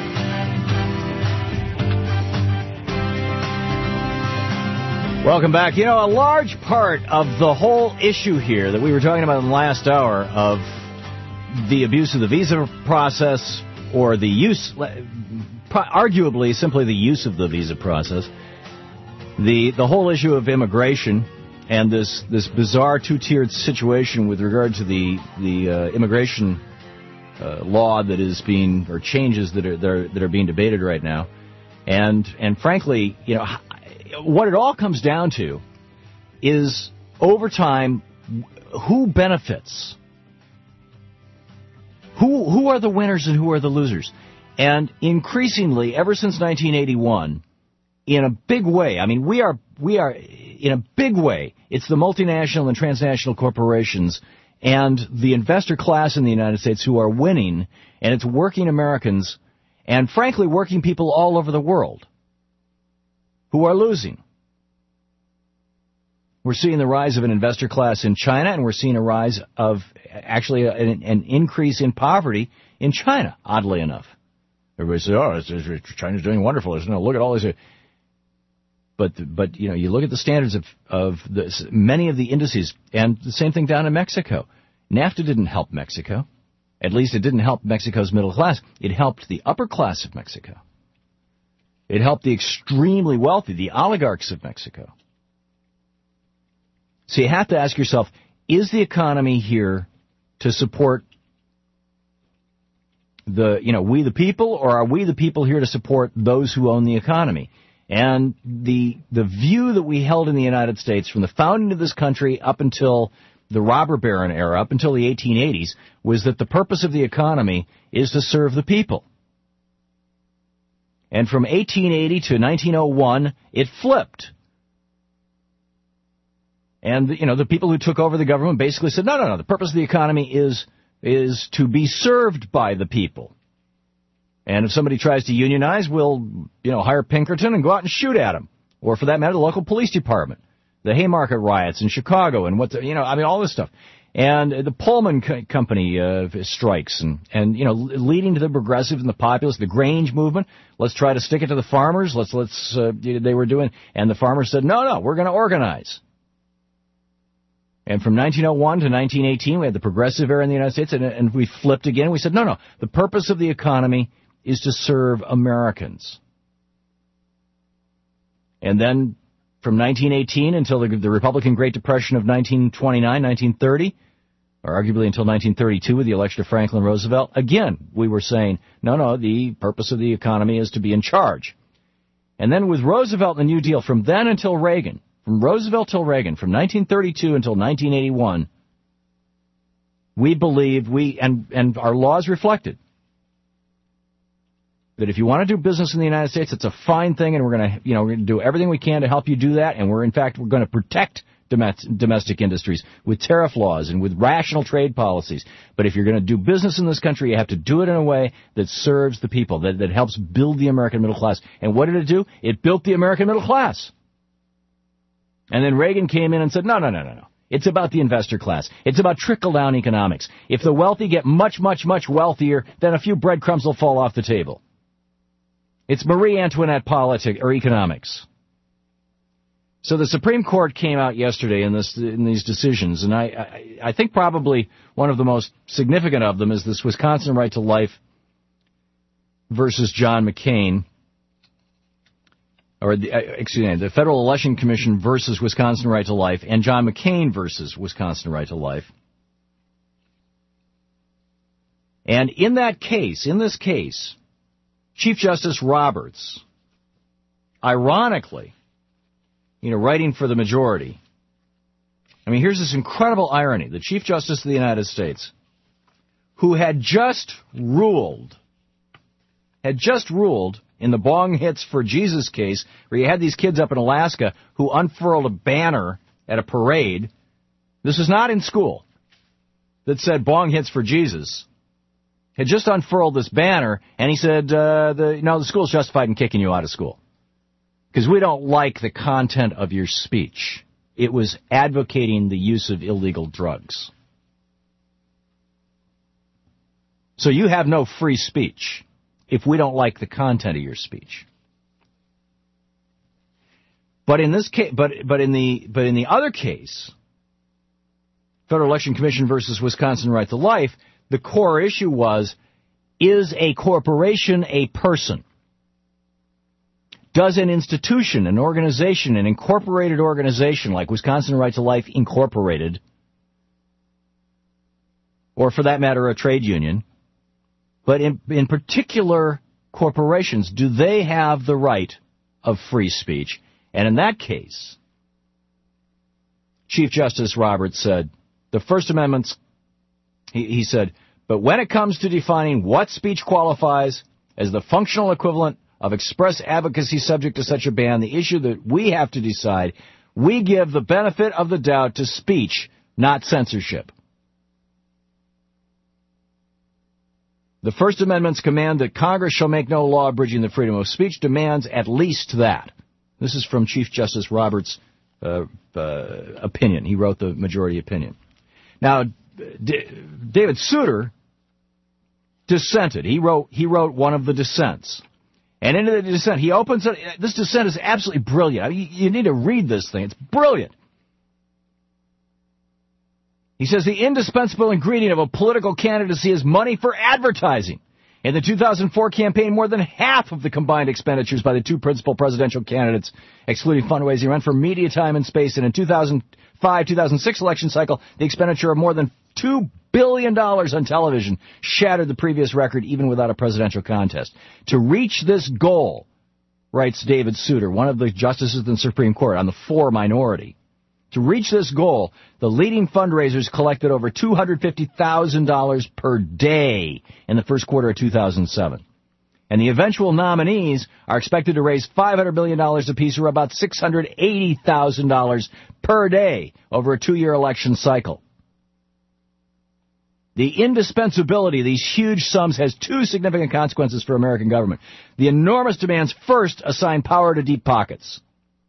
Welcome back. You know, a large part of the whole issue here that we were talking about in the last hour of the abuse of the visa process, or the use, arguably simply the use of the visa process, the the whole issue of immigration, and this this bizarre two-tiered situation with regard to the the uh, immigration uh, law that is being, or changes that are that are, that are being debated right now, and and frankly, you know, what it all comes down to is, over time, who benefits? Who who are the winners and who are the losers? And increasingly, ever since nineteen eighty-one, in a big way, I mean, we are we are. in a big way, it's the multinational and transnational corporations and the investor class in the United States who are winning, and it's working Americans and, frankly, working people all over the world who are losing. We're seeing the rise of an investor class in China, and we're seeing a rise of, actually, an, an increase in poverty in China, oddly enough. Everybody says, oh, it's, it's, China's doing wonderful. Isn't it? Look at all these... But, but you know, you look at the standards of, of the, many of the indices, and the same thing down in Mexico. NAFTA didn't help Mexico. At least it didn't help Mexico's middle class. It helped the upper class of Mexico. It helped the extremely wealthy, the oligarchs of Mexico. So you have to ask yourself, is the economy here to support the, you know, we the people, or are we the people here to support those who own the economy? And the the view that we held in the United States from the founding of this country up until the robber baron era, up until the eighteen eighties, was that the purpose of the economy is to serve the people. And from eighteen eighty to nineteen oh one, it flipped. And, you know, the people who took over the government basically said, no, no, no, the purpose of the economy is is to be served by the people. And if somebody tries to unionize, we'll, you know, hire Pinkerton and go out and shoot at him. Or, for that matter, the local police department. The Haymarket riots in Chicago and what, the, you know, I mean, all this stuff. And the Pullman co- company uh, strikes and, and, you know, leading to the progressive and the populist, the Grange movement. Let's try to stick it to the farmers. Let's, let's, uh, they were doing, and the farmers said, no, no, we're going to organize. And from nineteen oh one to nineteen eighteen, we had the progressive era in the United States, and, and we flipped again. We said, no, no, the purpose of the economy is to serve Americans. And then from nineteen eighteen until the, the Republican Great Depression of nineteen twenty-nine, nineteen thirty, or arguably until nineteen thirty-two with the election of Franklin Roosevelt, again, we were saying, no, no, the purpose of the economy is to be in charge. And then with Roosevelt and the New Deal, from then until Reagan, from Roosevelt till Reagan, from nineteen thirty-two until nineteen eighty-one, we believed, we and, and our laws reflected, that if you want to do business in the United States, it's a fine thing, and we're going to, you know, we're going to do everything we can to help you do that, and we're, in fact, we're going to protect domestic industries with tariff laws and with rational trade policies. But if you're going to do business in this country, you have to do it in a way that serves the people, that, that helps build the American middle class. And what did it do? It built the American middle class. And then Reagan came in and said, no, no, no, no, no. It's about the investor class. It's about trickle-down economics. If the wealthy get much, much, much wealthier, then a few breadcrumbs will fall off the table. It's Marie Antoinette politics or economics. So the Supreme Court came out yesterday in this in these decisions, and I, I, I think probably one of the most significant of them is this Wisconsin Right to Life versus John McCain. Or, the, uh, excuse me, the Federal Election Commission versus Wisconsin Right to Life, and John McCain versus Wisconsin Right to Life. And in that case, in this case, Chief Justice Roberts, ironically, you know, writing for the majority, I mean, here's this incredible irony. The Chief Justice of the United States, who had just ruled, had just ruled in the Bong Hits for Jesus case, where you had these kids up in Alaska who unfurled a banner at a parade. This was not in school. That said Bong Hits for Jesus. Had just unfurled this banner, and he said, uh, the, no, the school's justified in kicking you out of school. Because we don't like the content of your speech. It was advocating the use of illegal drugs. So you have no free speech if we don't like the content of your speech. But in this case, but but in the but in the other case, Federal Election Commission versus Wisconsin Right to Life, the core issue was, is a corporation a person? Does an institution, an organization, an incorporated organization like Wisconsin Right to Life Incorporated, or for that matter, a trade union, but in, in particular corporations, do they have the right of free speech? And in that case, Chief Justice Roberts said, the First Amendment's, he, he said, but when it comes to defining what speech qualifies as the functional equivalent of express advocacy subject to such a ban, the issue that we have to decide, we give the benefit of the doubt to speech, not censorship. The First Amendment's command that Congress shall make no law abridging the freedom of speech demands at least that. This is from Chief Justice Roberts' uh, uh, opinion. He wrote the majority opinion. Now, D- David Souter dissented. He wrote he wrote one of the dissents. And in the dissent, he opens it. This dissent is absolutely brilliant. I mean, you need to read this thing. It's brilliant. He says the indispensable ingredient of a political candidacy is money for advertising. In the two thousand four campaign, more than half of the combined expenditures by the two principal presidential candidates, excluding fundraising, went for media time and space. And in two thousand five two thousand six election cycle, the expenditure of more than two billion dollars on television shattered the previous record even without a presidential contest. To reach this goal, writes David Souter, one of the justices in the Supreme Court on the four minority, to reach this goal, the leading fundraisers collected over two hundred fifty thousand dollars per day in the first quarter of two thousand seven. And the eventual nominees are expected to raise five hundred million dollars apiece, or about six hundred eighty thousand dollars per day over a two-year election cycle. The indispensability of these huge sums has two significant consequences for American government. The enormous demands first assign power to deep pockets.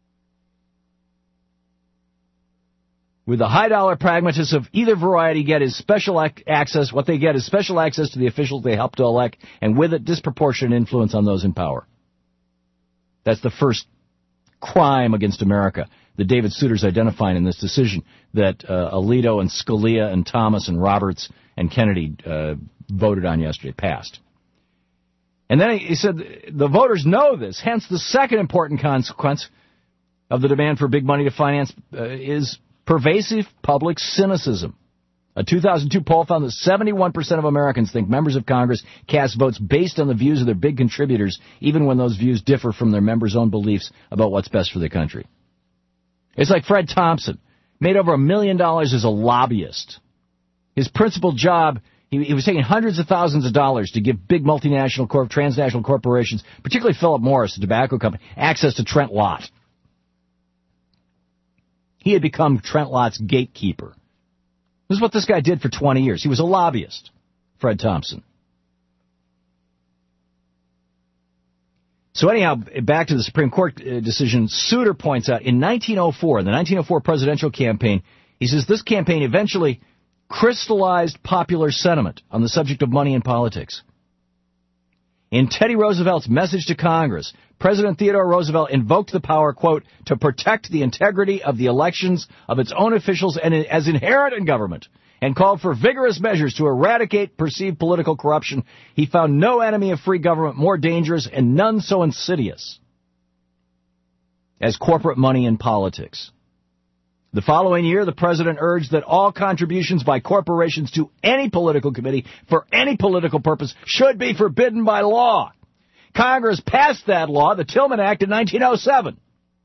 With the high-dollar pragmatists of either variety get is special ac- access, what they get is special access to the officials they help to elect, and with it, disproportionate influence on those in power. That's the first crime against America. that David Souter's identifying in this decision that uh, Alito and Scalia and Thomas and Roberts and Kennedy uh, voted on yesterday, passed. And then he said the voters know this, hence the second important consequence of the demand for big money to finance uh, is pervasive public cynicism. A two thousand two poll found that seventy-one percent of Americans think members of Congress cast votes based on the views of their big contributors, even when those views differ from their members' own beliefs about what's best for the country. It's like Fred Thompson, made over a million dollars as a lobbyist. His principal job, he, he was taking hundreds of thousands of dollars to give big multinational, corp, transnational corporations, particularly Philip Morris, the tobacco company, access to Trent Lott. He had become Trent Lott's gatekeeper. This is what this guy did for twenty years. He was a lobbyist, Fred Thompson. So anyhow, back to the Supreme Court uh, decision, Souter points out in nineteen oh four, in the nineteen oh four presidential campaign, he says this campaign eventually crystallized popular sentiment on the subject of money in politics. In Teddy Roosevelt's message to Congress, President Theodore Roosevelt invoked the power, quote, to protect the integrity of the elections of its own officials and as inherent in government, and called for vigorous measures to eradicate perceived political corruption. He found no enemy of free government more dangerous and none so insidious as corporate money in politics. The following year, the president urged that all contributions by corporations to any political committee for any political purpose should be forbidden by law. Congress passed that law, the Tillman Act, in nineteen oh seven.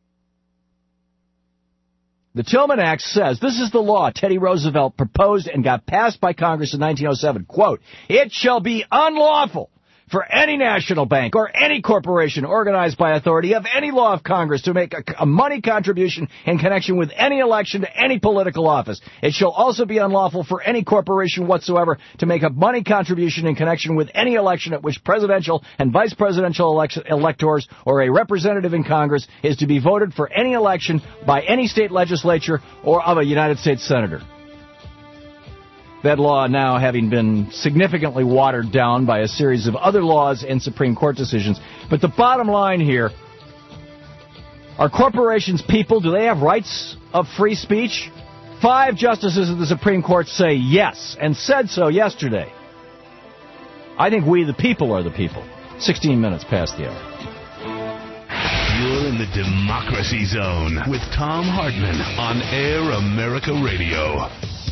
The Tillman Act says, this is the law Teddy Roosevelt proposed and got passed by Congress in nineteen oh seven. Quote, it shall be unlawful for any national bank or any corporation organized by authority of any law of Congress to make a, a money contribution in connection with any election to any political office. It shall also be unlawful for any corporation whatsoever to make a money contribution in connection with any election at which presidential and vice presidential elect- electors or a representative in Congress is to be voted for any election by any state legislature or of a United States senator. That law now having been significantly watered down by a series of other laws and Supreme Court decisions. But the bottom line here, are corporations people? Do they have rights of free speech? Five justices of the Supreme Court say yes, and said so yesterday. I think we, the people, are the people. sixteen minutes past the hour.
You're in the Democracy Zone with Thom Hartmann on Air America Radio.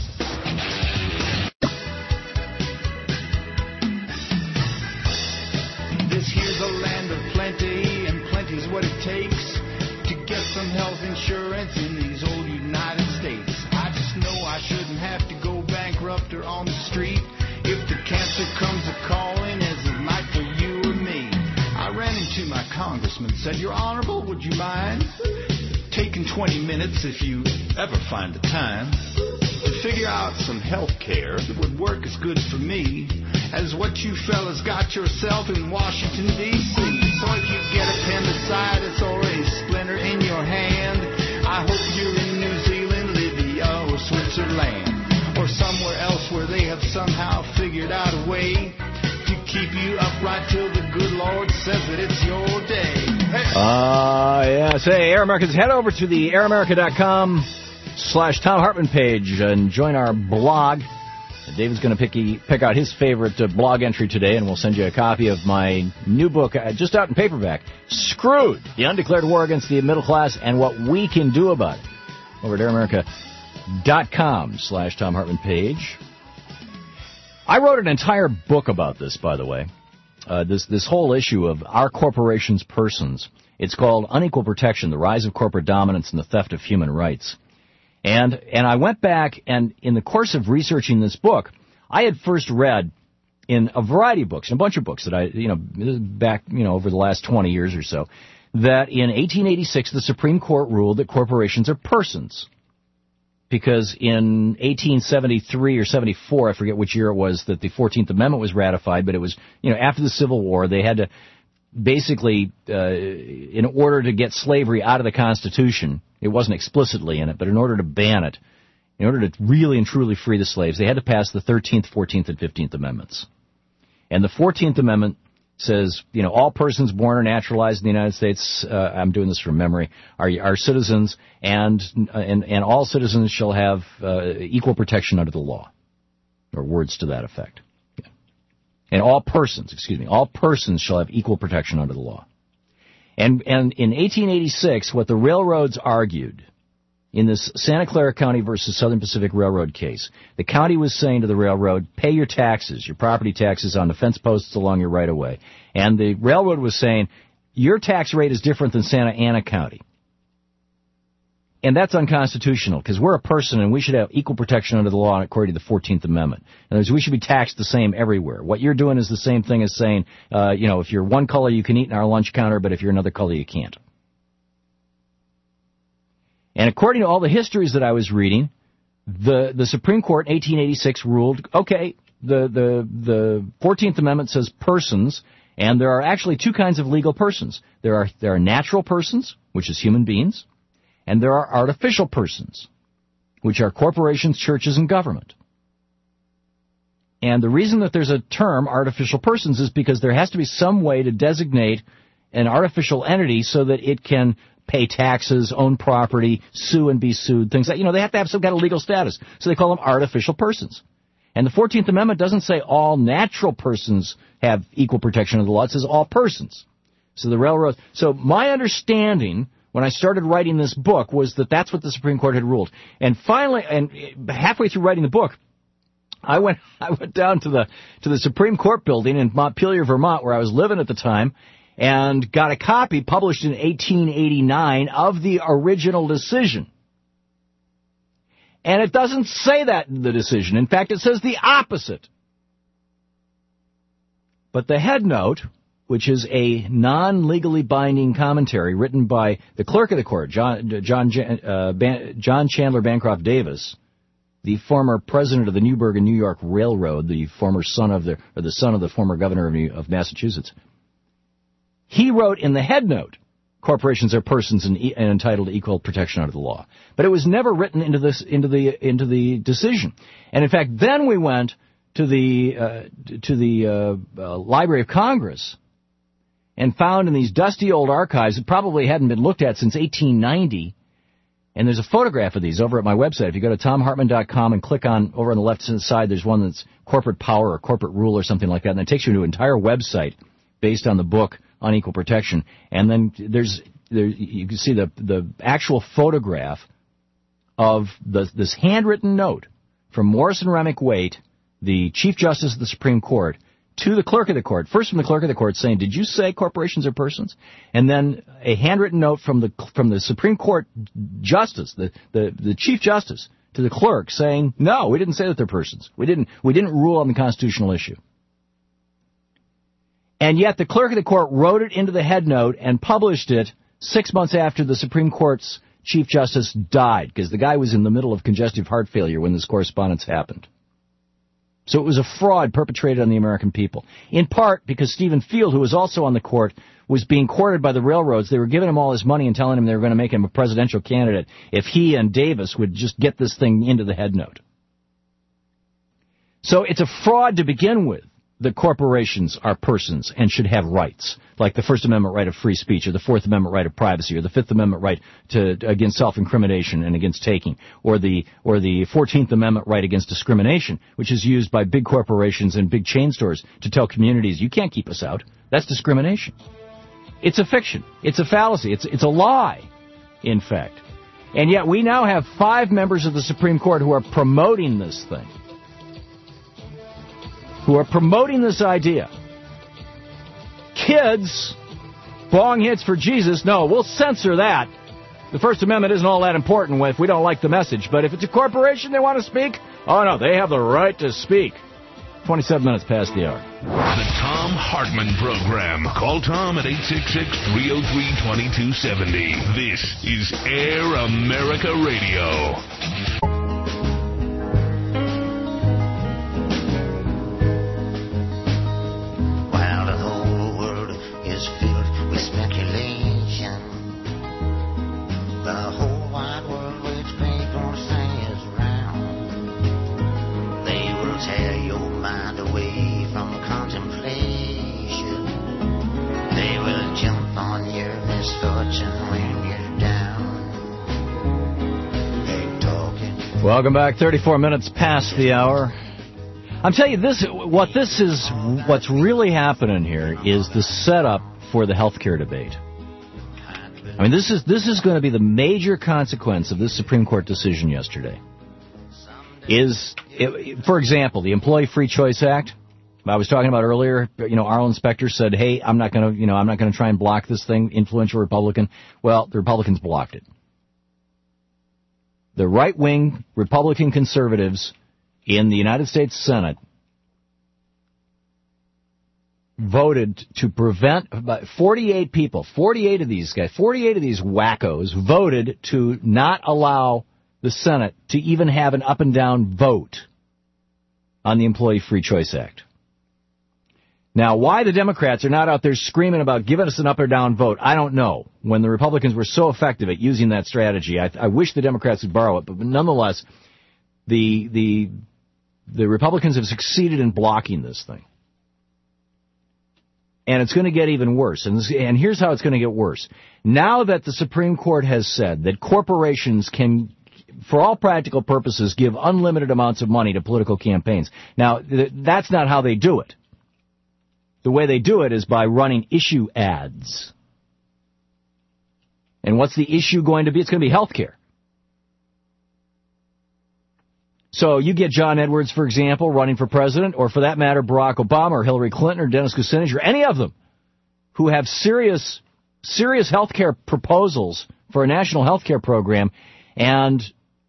This here's a land of plenty, and plenty's what it takes to get some health insurance in these old United States. I just know I shouldn't have to go bankrupt or on the street if the cancer comes a-calling as it might for you or me. I ran into my congressman, said, Your Honorable, would you mind taking twenty minutes if you ever find the time to figure out some health care that would work as good for me as what you fellas got yourself in Washington, D C So if you get appendicitis or a splinter in your hand, I hope you're in New Zealand, Libya, or Switzerland, or somewhere else where they have somehow figured out a way to keep you upright till the good Lord says that it's your day.
Ah, uh, yes. Hey, Air Americans, head over to the air america dot com slash Thom Hartmann page and join our blog. David's going to pick, pick out his favorite uh, blog entry today, and we'll send you a copy of my new book, uh, just out in paperback, Screwed, The Undeclared War Against the Middle Class and What We Can Do About It, over at air america dot com slash Thom Hartmann page. I wrote an entire book about this, by the way, uh, this, this whole issue of our corporations' persons. It's called Unequal Protection, The Rise of Corporate Dominance and the Theft of Human Rights. And and I went back, and in the course of researching this book, I had first read in a variety of books, a bunch of books that I, you know, back, you know, over the last twenty years or so, that in eighteen eighty-six the Supreme Court ruled that corporations are persons. Because in eighteen seventy-three or seventy-four, I forget which year it was, that the fourteenth Amendment was ratified, but it was, you know, after the Civil War, they had to basically, uh, in order to get slavery out of the Constitution, it wasn't explicitly in it, but in order to ban it, in order to really and truly free the slaves, they had to pass the thirteenth, fourteenth, and fifteenth Amendments. And the fourteenth Amendment says, you know, all persons born or naturalized in the United States, uh, I'm doing this from memory, are, are citizens, and, and, and all citizens shall have uh, equal protection under the law, or words to that effect. Yeah. And all persons, excuse me, all persons shall have equal protection under the law. And, and in eighteen eighty-six, what the railroads argued in this Santa Clara County versus Southern Pacific Railroad case, the county was saying to the railroad, pay your taxes, your property taxes on the fence posts along your right-of-way. And the railroad was saying, your tax rate is different than Santa Ana County. And that's unconstitutional, because we're a person and we should have equal protection under the law according to the fourteenth Amendment. In other words, we should be taxed the same everywhere. What you're doing is the same thing as saying, uh, you know, if you're one color, you can eat in our lunch counter, but if you're another color, you can't. And according to all the histories that I was reading, the, the Supreme Court in eighteen eighty-six ruled, okay, the, the, the fourteenth Amendment says persons, and there are actually two kinds of legal persons. There are, there are natural persons, which is human beings, and there are artificial persons, which are corporations, churches, and government. And the reason that there's a term, artificial persons, is because there has to be some way to designate an artificial entity so that it can pay taxes, own property, sue and be sued, things like, you know, they have to have some kind of legal status. So they call them artificial persons. And the fourteenth Amendment doesn't say all natural persons have equal protection of the law. It says all persons. So the railroad, so my understanding when I started writing this book was that that's what the Supreme Court had ruled. And finally, and halfway through writing the book, I went, I went down to the, to the Supreme Court building in Montpelier, Vermont, where I was living at the time, and got a copy published in eighteen eighty-nine of the original decision. And it doesn't say that in the decision. In fact, it says the opposite. But the headnote, which is a non-legally binding commentary written by the clerk of the court, John, John, uh, Ban, John Chandler Bancroft Davis, the former president of the Newburgh and New York Railroad, the former son of the, or the son of the former governor of, New, of Massachusetts. He wrote in the headnote, corporations are persons and, e- and entitled to equal protection under the law. But it was never written into this, into the, into the decision. And in fact, then we went to the, uh, to the, uh, uh, Library of Congress and found in these dusty old archives that probably hadn't been looked at since eighteen ninety. And there's a photograph of these over at my website. If you go to tom hartman dot com and click on, over on the left side, there's one that's corporate power or corporate rule or something like that. And it takes you to an entire website based on the book on equal protection. And then there's, there, you can see the, the actual photograph of the, this handwritten note from Morrison Remick Waite, the Chief Justice of the Supreme Court, to the clerk of the court. First from the clerk of the court saying, did you say corporations are persons? And then a handwritten note from the from the Supreme Court Justice, the, the, the Chief Justice, to the clerk saying, no, we didn't say that they're persons. We didn't we didn't rule on the constitutional issue. And yet the clerk of the court wrote it into the headnote and published it six months after the Supreme Court's Chief Justice died, because the guy was in the middle of congestive heart failure when this correspondence happened. So it was a fraud perpetrated on the American people, in part because Stephen Field, who was also on the court, was being courted by the railroads. They were giving him all his money and telling him they were going to make him a presidential candidate if he and Davis would just get this thing into the headnote. So it's a fraud to begin with. The corporations are persons and should have rights, like the First Amendment right of free speech, or the Fourth Amendment right of privacy, or the Fifth Amendment right to against self-incrimination and against taking, or the or the Fourteenth Amendment right against discrimination, which is used by big corporations and big chain stores to tell communities, you can't keep us out. That's discrimination. It's a fiction. It's a fallacy. It's it's a lie, in fact. And yet we now have five members of the Supreme Court who are promoting this thing. Who are promoting this idea. Kids, bong hits for Jesus, no, we'll censor that. The First Amendment isn't all that important if we don't like the message. But if it's a corporation they want to speak, oh no, they have the right to speak. twenty-seven minutes past the hour.
The Thom Hartmann Program. Call Tom at eight six six, three oh three, two two seven oh. This is Air America Radio.
Welcome back. thirty-four minutes past the hour. I'm telling you, this what this is, what's really happening here is the setup for the health care debate. I mean, this is this is going to be the major consequence of this Supreme Court decision yesterday. Is, it, for example, the Employee Free Choice Act. I was talking about earlier. You know, Arlen Specter said, "Hey, I'm not going to, you know, I'm not going to try and block this thing." Influential Republican. Well, the Republicans blocked it. The right-wing Republican conservatives in the United States Senate voted to prevent about forty-eight people, forty-eight of these guys, forty-eight of these wackos voted to not allow the Senate to even have an up and down vote on the Employee Free Choice Act. Now, why the Democrats are not out there screaming about giving us an up or down vote, I don't know. When the Republicans were so effective at using that strategy, I, I wish the Democrats would borrow it. But nonetheless, the the the Republicans have succeeded in blocking this thing. And it's going to get even worse. And, this, and here's how it's going to get worse. Now that the Supreme Court has said that corporations can, for all practical purposes, give unlimited amounts of money to political campaigns. Now, th- that's not how they do it. The way they do it is by running issue ads. And what's the issue going to be? It's going to be health care. So you get John Edwards, for example, running for president, or for that matter, Barack Obama or Hillary Clinton or Dennis Kucinich or any of them who have serious, serious health care proposals for a national health care program, and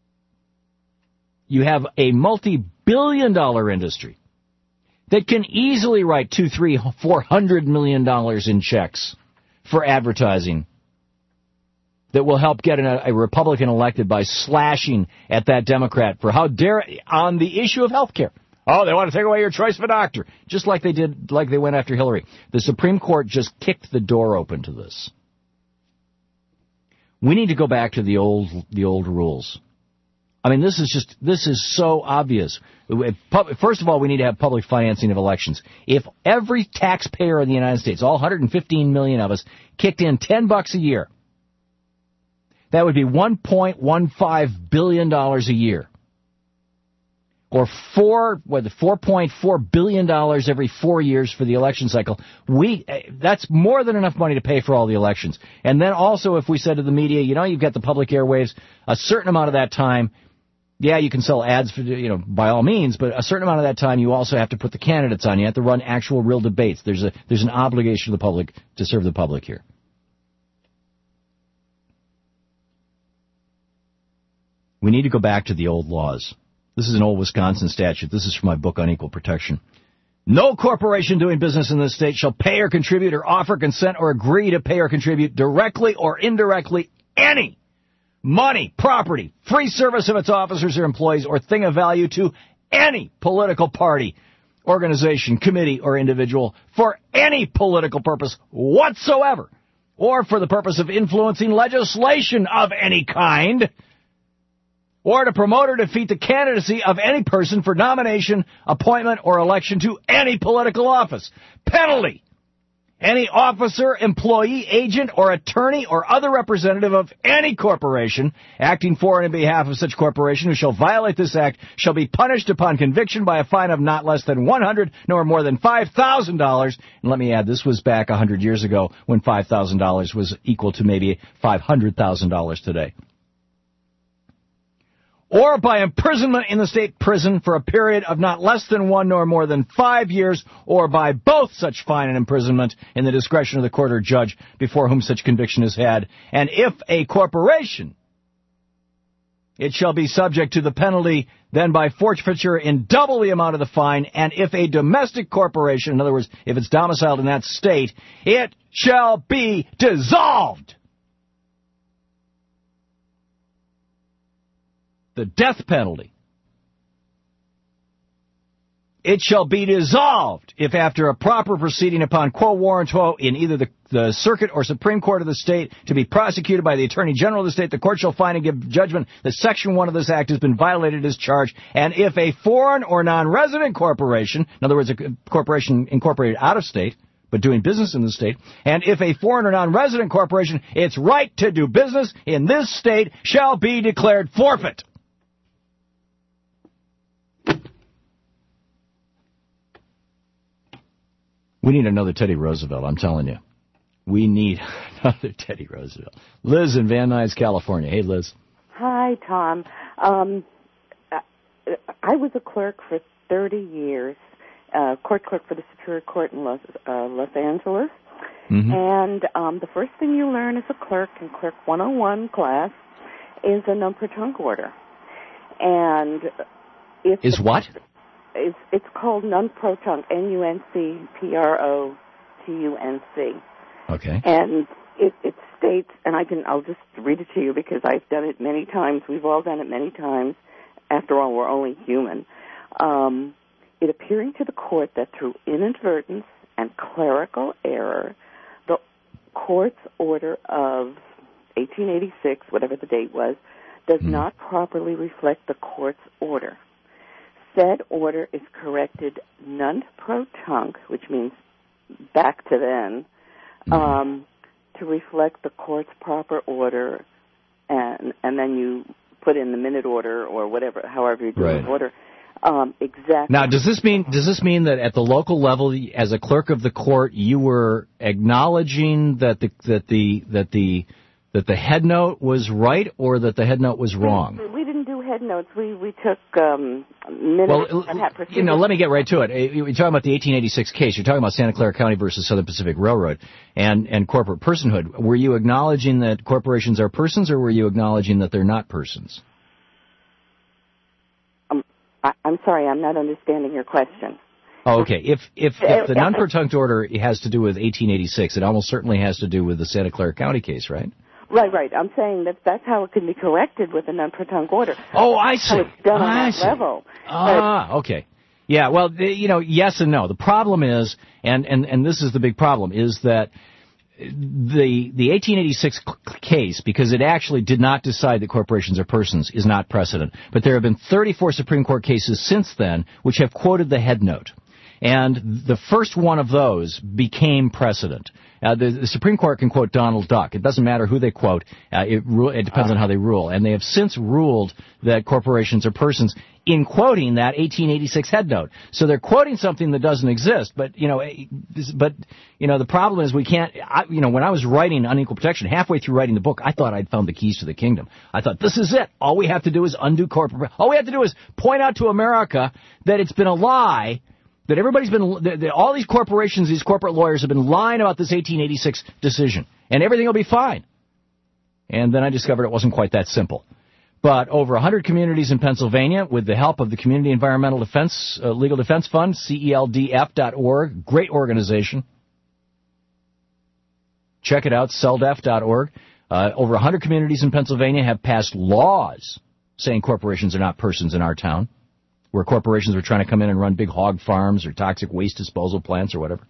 you have a multi-billion dollar industry that can easily write two, three, four hundred million dollars in checks for advertising that will help get a, a Republican elected by slashing at that Democrat for how dare on the issue of health care. Oh, they want to take away your choice of a doctor, just like they did, like they went after Hillary. The Supreme Court just kicked the door open to this. We need to go back to the old, the old rules. I mean, this is just, this is so obvious. First of all, we need to have public financing of elections. If every taxpayer in the United States, all one hundred fifteen million of us, kicked in ten bucks a year, that would be one point one five billion dollars a year. Or four, what, four point four billion dollars every four years for the election cycle. We, that's more than enough money to pay for all the elections. And then also, if we said to the media, you know, you've got the public airwaves, a certain amount of that time, yeah, you can sell ads for, you know, by all means, but a certain amount of that time you also have to put the candidates on. You have to run actual real debates. There's a, there's an obligation to the public to serve the public here. We need to go back to the old laws. This is an old Wisconsin statute. This is from my book on equal protection. No corporation doing business in this state shall pay or contribute or offer consent or agree to pay or contribute directly or indirectly any money, property, free service of its officers or employees, or thing of value to any political party, organization, committee, or individual for any political purpose whatsoever, or for the purpose of influencing legislation of any kind, or to promote or defeat the candidacy of any person for nomination, appointment, or election to any political office. Penalty: any officer, employee, agent, or attorney, or other representative of any corporation acting for and in behalf of such corporation who shall violate this act shall be punished upon conviction by a fine of not less than one hundred nor more than five thousand dollars. And let me add, this was back one hundred years ago when five thousand dollars was equal to maybe five hundred thousand dollars today. Or by imprisonment in the state prison for a period of not less than one nor more than five years, or by both such fine and imprisonment in the discretion of the court or judge before whom such conviction is had. And if a corporation, it shall be subject to the penalty then by forfeiture in double the amount of the fine. And if a domestic corporation, in other words, if it's domiciled in that state, it shall be dissolved. The death penalty. It shall be dissolved if after a proper proceeding upon quo warranto in either the, the circuit or Supreme Court of the state to be prosecuted by the Attorney General of the state, the court shall find and give judgment that Section one of this act has been violated as charged. And if a foreign or non-resident corporation, in other words, a corporation incorporated out of state, but doing business in the state, and if a foreign or non-resident corporation, its right to do business in this state shall be declared forfeit. We need another Teddy Roosevelt, I'm telling you. We need another Teddy Roosevelt. Liz in Van Nuys, California. Hey, Liz.
Hi, Tom. Um, I was a clerk for thirty years, uh, court clerk for the Superior Court in Los, uh, Los Angeles. Mm-hmm. And um, the first thing you learn as a clerk in Clerk one oh one class is a non-protunct order. And it's
is what?
It's, it's called non-protunct, N U N C P R O T U N C.
Okay.
And it, it states, and I can, I'll just read it to you because I've done it many times. We've all done it many times. After all, we're only human. Um, it appearing to the court that through inadvertence and clerical error, the court's order of eighteen eighty-six, whatever the date was, does mm. not properly reflect the court's order. Said order is corrected non-protunct, which means back to then, mm. um, to reflect the court's proper order, and and then you put in the minute order or whatever, however you do
right.
the order. Um, exactly.
Now, does this mean does this mean that at the local level, as a clerk of the court, you were acknowledging that the that the that the that the head note was right, or that the head note was wrong?
We didn't do head notes. We we took um, minutes
well,
and had procedures.
You know, let me get right to it. You're talking about the eighteen eighty-six case. You're talking about Santa Clara County versus Southern Pacific Railroad and and corporate personhood. Were you acknowledging that corporations are persons, or were you acknowledging that they're not persons?
I, I'm sorry, I'm not understanding your question.
Oh, okay. If if, if the non-protunct order has to do with eighteen eighty-six, it almost certainly has to do with the Santa Clara County case, right?
Right, right. I'm saying that that's how it can be corrected with a non-protunct order.
Oh, I see.
How it's done on
I
that
see.
level.
Ah, but, okay. Yeah, well, you know, yes and no. The problem is, and, and, and this is the big problem, is that the the eighteen eighty-six case, because it actually did not decide that corporations are persons, is not precedent. But there have been thirty-four Supreme Court cases since then which have quoted the head note. And the first one of those became precedent. Uh, the, the Supreme Court can quote Donald Duck. It doesn't matter who they quote. Uh, it, ru- it depends on how they rule. And they have since ruled that corporations are persons in quoting that eighteen eighty-six head note. So they're quoting something that doesn't exist. But, you know, but, you know, the problem is we can't, I, you know, when I was writing Unequal Protection, halfway through writing the book, I thought I'd found the keys to the kingdom. I thought, this is it. All we have to do is undo corporate, all we have to do is point out to America that it's been a lie, that everybody's been, that all these corporations, these corporate lawyers have been lying about this eighteen eighty-six decision, and everything will be fine. And then I discovered it wasn't quite that simple. But over one hundred communities in Pennsylvania, with the help of the Community Environmental Defense uh, Legal Defense Fund, C E L D F dot org, great organization. Check it out, C E L D F dot org. Uh, over one hundred communities in Pennsylvania have passed laws saying corporations are not persons in our town, where corporations are trying to come in and run big hog farms or toxic waste disposal plants or whatever.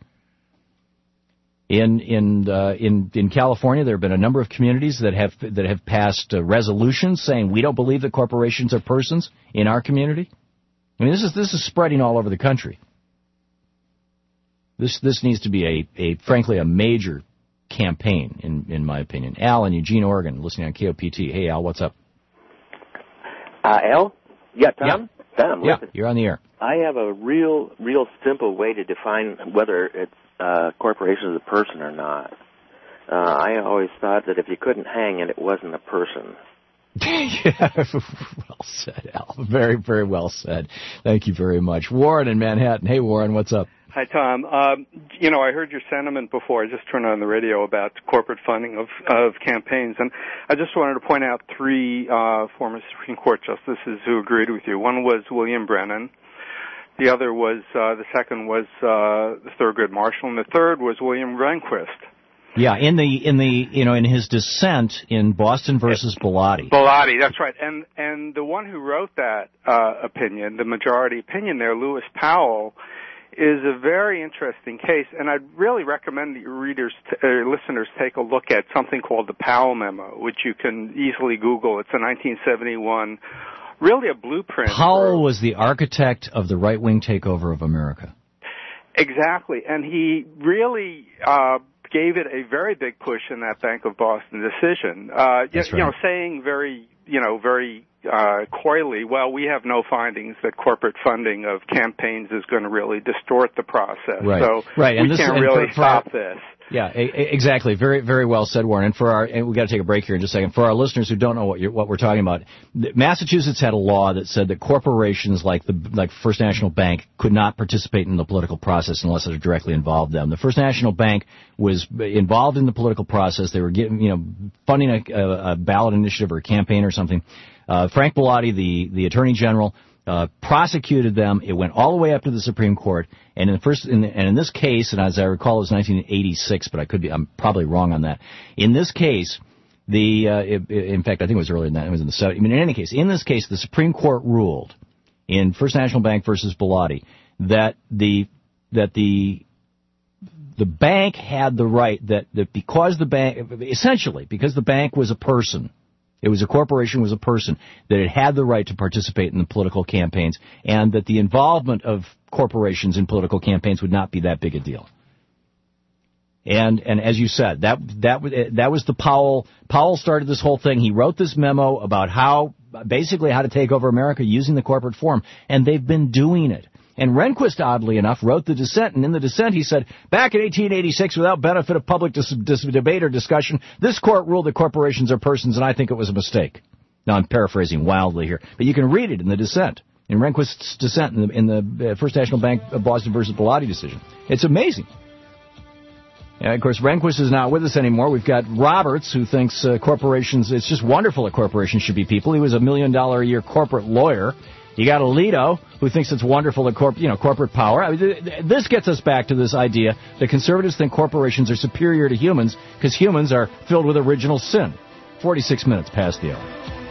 In in uh, in in California, there have been a number of communities that have that have passed uh, resolutions saying we don't believe that corporations are persons in our community. I mean, this is this is spreading all over the country. This this needs to be a, a frankly a major campaign, in in my opinion. Al in Eugene, Oregon, listening on K O P T. Hey, Al, what's up?
Uh, Al? Yeah, Tom?
Yeah.
Tom,
yeah,
listen.
you're on the air.
I have a real, real simple way to define whether it's uh, corporation is a person or not. Uh, I always thought that if you couldn't hang it, it wasn't a person.
Yeah, well said, Al. Very, very well said. Thank you very much. Warren in Manhattan. Hey, Warren, what's up?
Hi, Tom. Um, you know, I heard your sentiment before. I just turned on the radio about corporate funding of, of campaigns, and I just wanted to point out three uh, former Supreme Court justices who agreed with you. One was William Brennan. The other was, uh, the second was uh, Thurgood Marshall, and the third was William Rehnquist.
Yeah, in the in the you know in his dissent in Boston versus Bellotti.
Bellotti, that's right. And and the one who wrote that uh, opinion, the majority opinion there, Lewis Powell, is a very interesting case, and I'd really recommend that your readers, t- uh, listeners, take a look at something called the Powell Memo, which you can easily Google. It's a nineteen seventy-one, really a blueprint.
Powell
for,
was the architect of the right-wing takeover of America.
Exactly, and he really uh, gave it a very big push in that Bank of Boston decision. Uh,
That's
you,
right.
you know, saying very you know, very uh, coyly, well, we have no findings that corporate funding of campaigns is going to really distort the process.
Right.
So
right. And
we
this,
can't
and
really
for, for
stop
our,
this.
Yeah, a, a, exactly. Very, very well said, Warren. And for our, and we got to take a break here in just a second. For our listeners who don't know what you're, what we're talking about, Massachusetts had a law that said that corporations like the like First National Bank could not participate in the political process unless it directly involved them. The First National Bank was involved in the political process. They were getting, you know, funding a, a, a ballot initiative or a campaign or something. Uh, Frank Bellotti, the the Attorney General, Uh, prosecuted them. It went all the way up to the Supreme Court, and in the first, in the, and in this case, and as I recall, it was nineteen eighty-six, but I could be, I'm probably wrong on that. In this case, the, uh, it, in fact, I think it was earlier than that. It was in the seventies. I mean, in any case, in this case, the Supreme Court ruled in First National Bank versus Bellotti that the that the the bank had the right that that because the bank essentially because the bank was a person. It was a corporation, was a person, that it had the right to participate in the political campaigns, and that the involvement of corporations in political campaigns would not be that big a deal. And and as you said, that that that was the Powell. Powell started this whole thing. He wrote this memo about how, basically, how to take over America using the corporate form, and they've been doing it. And Rehnquist, oddly enough, wrote the dissent, and in the dissent he said, back in eighteen eighty-six, without benefit of public dis- dis- debate or discussion, this court ruled that corporations are persons, and I think it was a mistake. Now, I'm paraphrasing wildly here, but you can read it in the dissent, in Rehnquist's dissent in the, in the First National Bank of Boston versus Bellotti decision. It's amazing. And, of course, Rehnquist is not with us anymore. We've got Roberts, who thinks uh, corporations, it's just wonderful that corporations should be people. He was a million-dollar-a-year corporate lawyer. You got Alito, who thinks it's wonderful that corp, you know, corporate power. I mean, th- th- this gets us back to this idea that conservatives think corporations are superior to humans because humans are filled with original sin. forty-six minutes past the hour.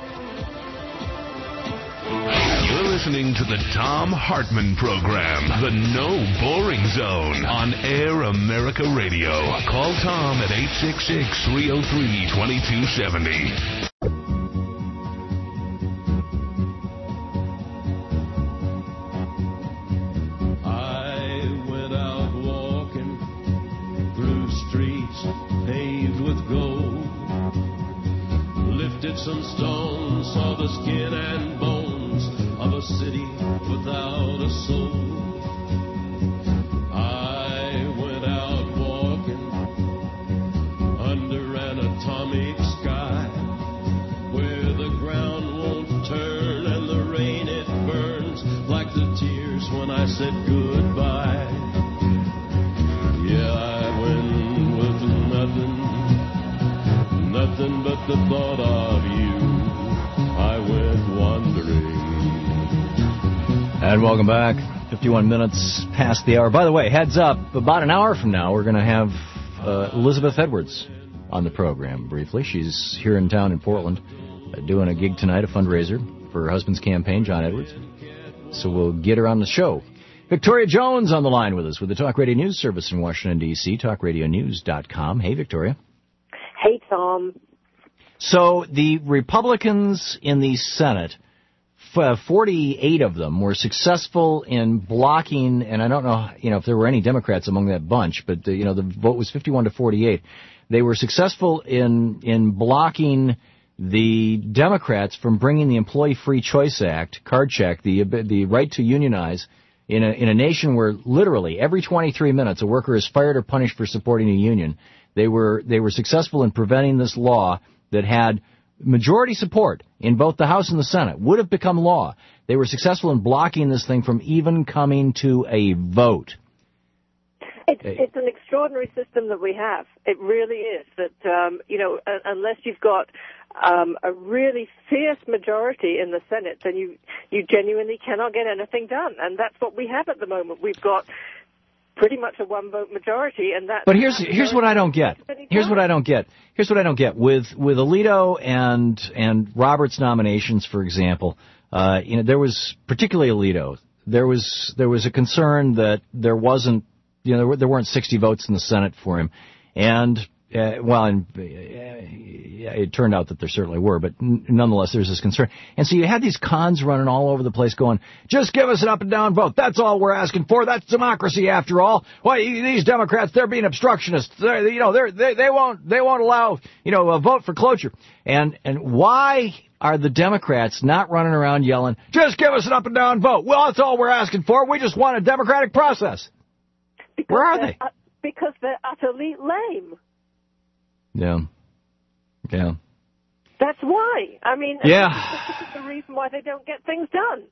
You're listening to the Thom Hartmann Program, the No Boring Zone, on Air America Radio. Call Tom at eight six six, three oh three, two two seven oh.
Some stones, saw the skin and bones of a city without a soul. I went out walking under an atomic sky where the ground won't turn and the rain it burns like the tears when I said goodbye. Yeah, I went with nothing, nothing but the thought of you. I went wandering.
And welcome back. fifty-one minutes past the hour. By the way, heads up, about an hour from now, we're going to have uh, Elizabeth Edwards on the program briefly. She's here in town in Portland uh, doing a gig tonight, a fundraiser for her husband's campaign, John Edwards. So we'll get her on the show. Victoria Jones on the line with us with the Talk Radio News Service in Washington, D C, talk radio news dot com. Hey, Victoria.
Hey, Tom.
So the Republicans in the Senate, forty-eight of them were successful in blocking, and I don't know, you know, if there were any Democrats among that bunch, but the, you know, the vote was fifty-one to forty-eight. They were successful in in blocking the Democrats from bringing the Employee Free Choice Act, card check, the the right to unionize in a in a nation where literally every twenty-three minutes a worker is fired or punished for supporting a union. They were they were successful in preventing this law that had majority support in both the House and the Senate, would have become law. They were successful in blocking this thing from even coming to a vote.
It's, it's an extraordinary system that we have. It really is. That, um, you know, uh, unless you've got um, a really fierce majority in the Senate, then you, you genuinely cannot get anything done. And that's what we have at the moment. We've got pretty much a one-vote majority, and that.
But here's here's what I don't get. Here's what I don't get. Here's what I don't get with with Alito and and Roberts' nominations, for example. Uh, you know, there was particularly Alito. There was there was a concern that there wasn't, you know, there, were, there weren't sixty votes in the Senate for him, and uh, well, and uh, it turned out that there certainly were, but n- nonetheless, there's this concern. And so you had these cons running all over the place going, just give us an up and down vote. That's all we're asking for. That's democracy, after all. Why, these Democrats, they're being obstructionists. They're, you know, they're, they they won't they won't allow, you know, a vote for cloture. And and why are the Democrats not running around yelling, just give us an up and down vote? Well, that's all we're asking for. We just want a democratic process.
Because
Where are they?
Uh, because they're utterly lame.
Yeah. Yeah.
That's why. I mean,
yeah.
this is the reason why they don't get things done.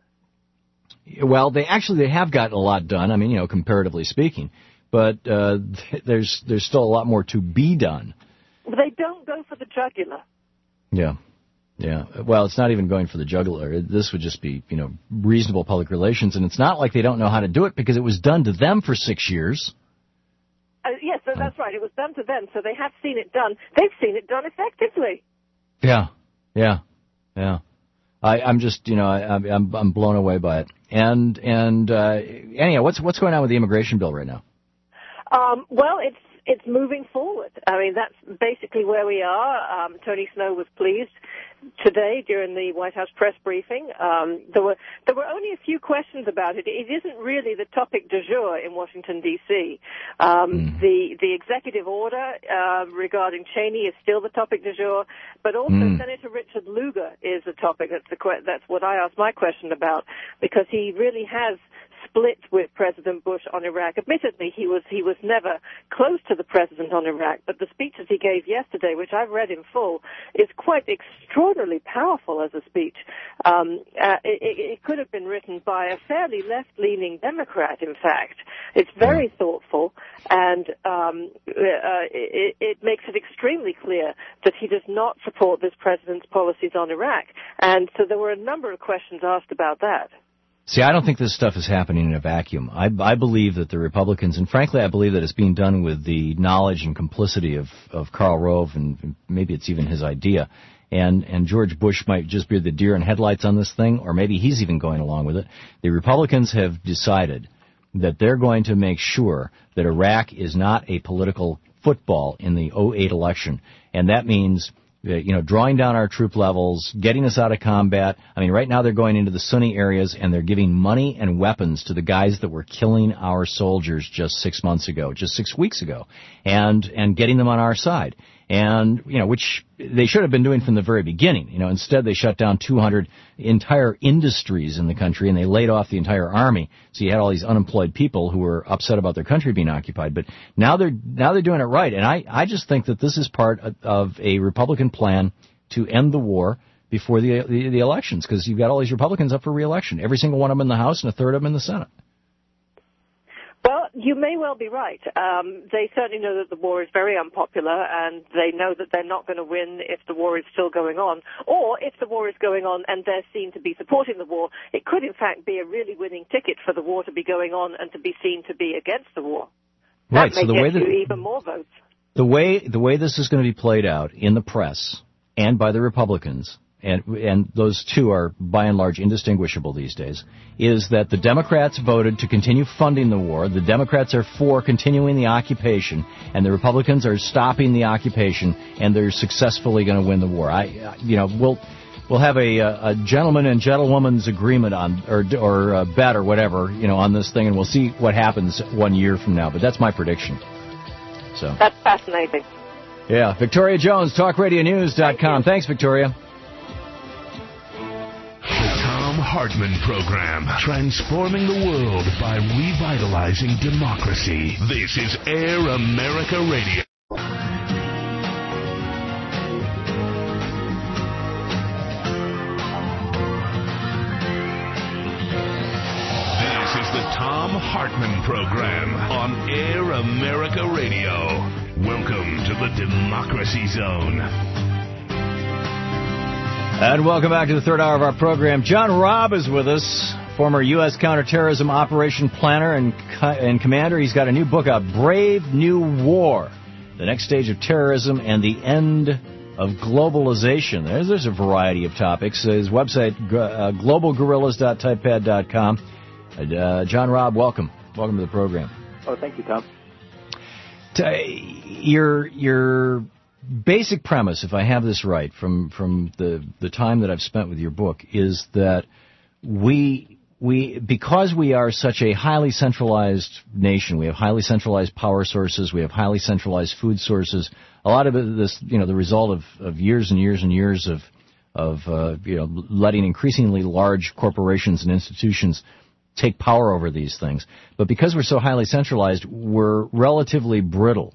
Well, they actually they have gotten a lot done. I mean, you know, comparatively speaking, but uh, there's there's still a lot more to be done.
They don't go for the jugular.
Yeah, yeah. Well, it's not even going for the jugular. This would just be, you know, reasonable public relations, and it's not like they don't know how to do it because it was done to them for six years.
Uh, yes, so that's right. It was done to them, so they have seen it done. They've seen it done effectively.
Yeah, yeah, yeah. I, I'm just, you know, I, I'm I'm blown away by it. And and uh, anyhow, what's what's going on with the immigration bill right now?
Um, well, it's it's moving forward. I mean, that's basically where we are. Um, Tony Snow was pleased today during the White House press briefing. Um, there were there were only a few questions about it. It isn't really the topic du jour in Washington D C. Um, mm. The the executive order uh, regarding Cheney is still the topic du jour, but also mm. Senator Richard Lugar is a topic. That's the que- that's what I asked my question about, because he really has split with President Bush on Iraq. Admittedly, he was he was never close to the president on Iraq, but the speeches he gave yesterday, which I've read in full, is quite extraordinarily powerful as a speech. Um, uh, it, it could have been written by a fairly left-leaning Democrat, in fact. It's very thoughtful, and um, uh, it, it makes it extremely clear that he does not support this president's policies on Iraq. And so there were a number of questions asked about that.
See, I don't think this stuff is happening in a vacuum. I, I believe that the Republicans, and frankly, I believe that it's being done with the knowledge and complicity of, of Karl Rove, and maybe it's even his idea. And, and George Bush might just be the deer in headlights on this thing, or maybe he's even going along with it. The Republicans have decided that they're going to make sure that Iraq is not a political football in the oh eight election. And that means, you know, drawing down our troop levels, getting us out of combat. I mean, right now they're going into the Sunni areas and they're giving money and weapons to the guys that were killing our soldiers just six months ago, just six weeks ago, and and getting them on our side. And, you know, which they should have been doing from the very beginning. You know, instead they shut down two hundred entire industries in the country and they laid off the entire army. So you had all these unemployed people who were upset about their country being occupied. But now they're now they're doing it right. And I, I just think that this is part of a Republican plan to end the war before the the, the elections, because you've got all these Republicans up for re-election, every single one of them in the House and a third of them in the Senate.
Well, you may well be right. Um, they certainly know that the war is very unpopular, and they know that they're not going to win if the war is still going on. Or if the war is going on and they're seen to be supporting the war, it could in fact be a really winning ticket for the war to be going on and to be seen to be against the war.
Right.
That may
so the
get
way that
you even more votes.
The way the way this is going to be played out in the press and by the Republicans, and and those two are by and large indistinguishable these days, is that the Democrats voted to continue funding the war. The Democrats are for continuing the occupation, and the Republicans are stopping the occupation, and they're successfully going to win the war. I, you know, we'll we'll have a, a gentleman and gentlewoman's agreement on, or or uh, bet or whatever, you know, on this thing, and we'll see what happens one year from now. But that's my prediction. So
that's fascinating.
Yeah, Victoria Jones, talk radio news dot com. Thanks, Victoria.
Hartman Program, transforming the world by revitalizing democracy. This is Air America Radio. This is the Thom Hartman Program on Air America Radio. Welcome to the Democracy Zone.
And welcome back to the third hour of our program. John Robb is with us, former U S counterterrorism operation planner and, and commander. He's got a new book out, Brave New War, The Next Stage of Terrorism and the End of Globalization. There's, there's a variety of topics. His website, uh, global guerrillas dot typepad dot com. Uh, John Robb, welcome. Welcome to the program.
Oh, thank you, Tom.
Your, your basic premise, if I have this right, from from the the time that I've spent with your book, is that we we because we are such a highly centralized nation, we have highly centralized power sources, we have highly centralized food sources. A lot of it, this, you know, the result of, of years and years and years of of uh, you know letting increasingly large corporations and institutions take power over these things. But because we're so highly centralized, we're relatively brittle,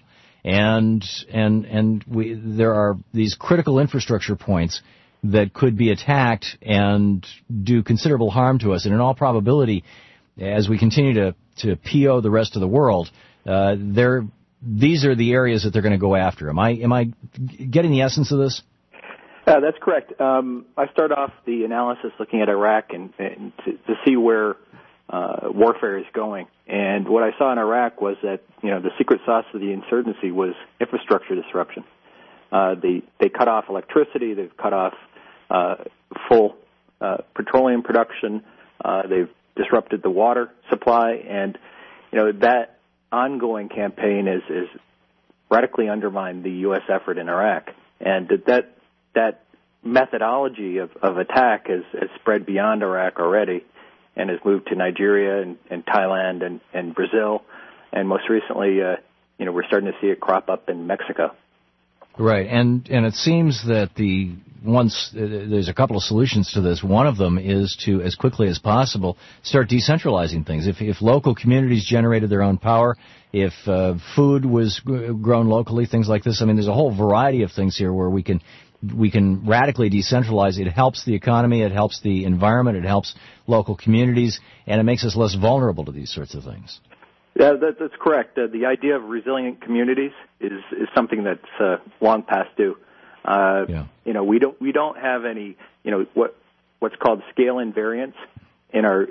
and and and we there are these critical infrastructure points that could be attacked and do considerable harm to us. And in all probability, as we continue to, to P O the rest of the world, uh, they're, these are the areas that they're going to go after. Am I, am I getting the essence of this?
Uh, that's correct. Um, I start off the analysis looking at Iraq and, and to, to see where uh, warfare is going. And what I saw in Iraq was that, you know, the secret sauce of the insurgency was infrastructure disruption. Uh, they, they cut off electricity, they've cut off Uh, full uh, petroleum production. Uh, they've disrupted the water supply, and you know that ongoing campaign is, is radically undermined the U S effort in Iraq. And that that methodology of, of attack has, has spread beyond Iraq already, and has moved to Nigeria and, and Thailand and, and Brazil, and most recently, uh, you know, we're starting to see it crop up in Mexico.
Right, and and it seems that the once uh, there's a couple of solutions to this. One of them is to, as quickly as possible, start decentralizing things. If if local communities generated their own power, if uh, food was g- grown locally, things like this. I mean, there's a whole variety of things here where we can we can radically decentralize. It helps the economy, it helps the environment, it helps local communities, and it makes us less vulnerable to these sorts of things.
Yeah, that, that's correct. Uh, the idea of resilient communities is, is something that's uh, long past due. Uh, yeah. You know, we don't we don't have any, you know, what what's called scale invariance in our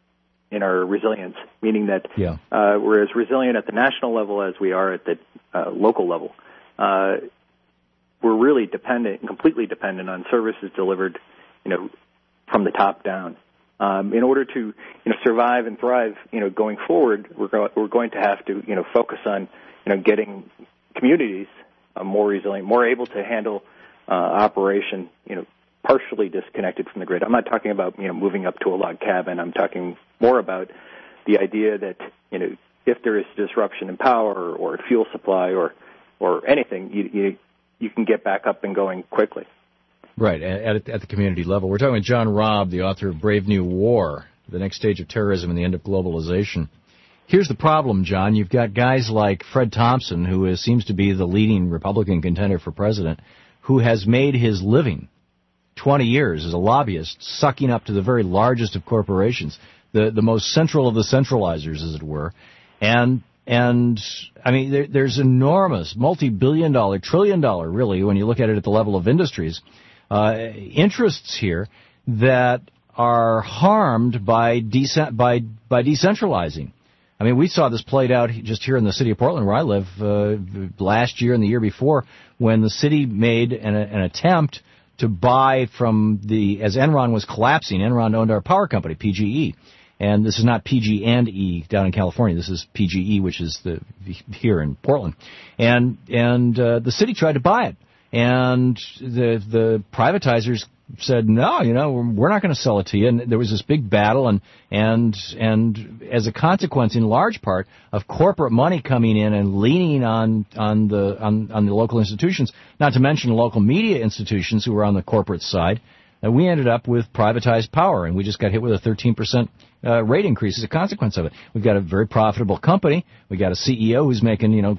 in our resilience, meaning that
yeah.
uh, we're as resilient at the national level as we are at the uh, local level. Uh, we're really dependent, completely dependent on services delivered, you know, from the top down. Um, in order to, you know, survive and thrive, you know, going forward, we're go- we're going to have to, you know, focus on, you know, getting communities uh, more resilient, more able to handle uh, operation, you know, partially disconnected from the grid. I'm not talking about, you know, moving up to a log cabin. I'm talking more about the idea that, you know, if there is disruption in power or, or fuel supply or or anything, you, you you can get back up and going quickly.
Right, at, at the community level. We're talking with John Robb, the author of Brave New War, The Next Stage of Terrorism and the End of Globalization. Here's the problem, John. You've got guys like Fred Thompson, who is, seems to be the leading Republican contender for president, who has made his living twenty years as a lobbyist, sucking up to the very largest of corporations, the, the most central of the centralizers, as it were. And, and I mean, there, there's enormous, multi-billion dollar, trillion dollar, really, when you look at it at the level of industries, Uh, interests here that are harmed by dece- by by decentralizing. I mean, we saw this played out just here in the city of Portland, where I live, uh, last year and the year before, when the city made an, an attempt to buy from the, as Enron was collapsing, Enron owned our power company, P G E. And this is not P G and E down in California. This is P G E, which is the here in Portland. And and uh, the city tried to buy it. And the the privatizers said, no, you know, we're not going to sell it to you. And there was this big battle, and and and as a consequence, in large part, of corporate money coming in and leaning on on the on, on the local institutions, not to mention local media institutions who were on the corporate side. And we ended up with privatized power, and we just got hit with a thirteen percent uh, rate increase as a consequence of it. We've got a very profitable company. We got a C E O who's making, you know,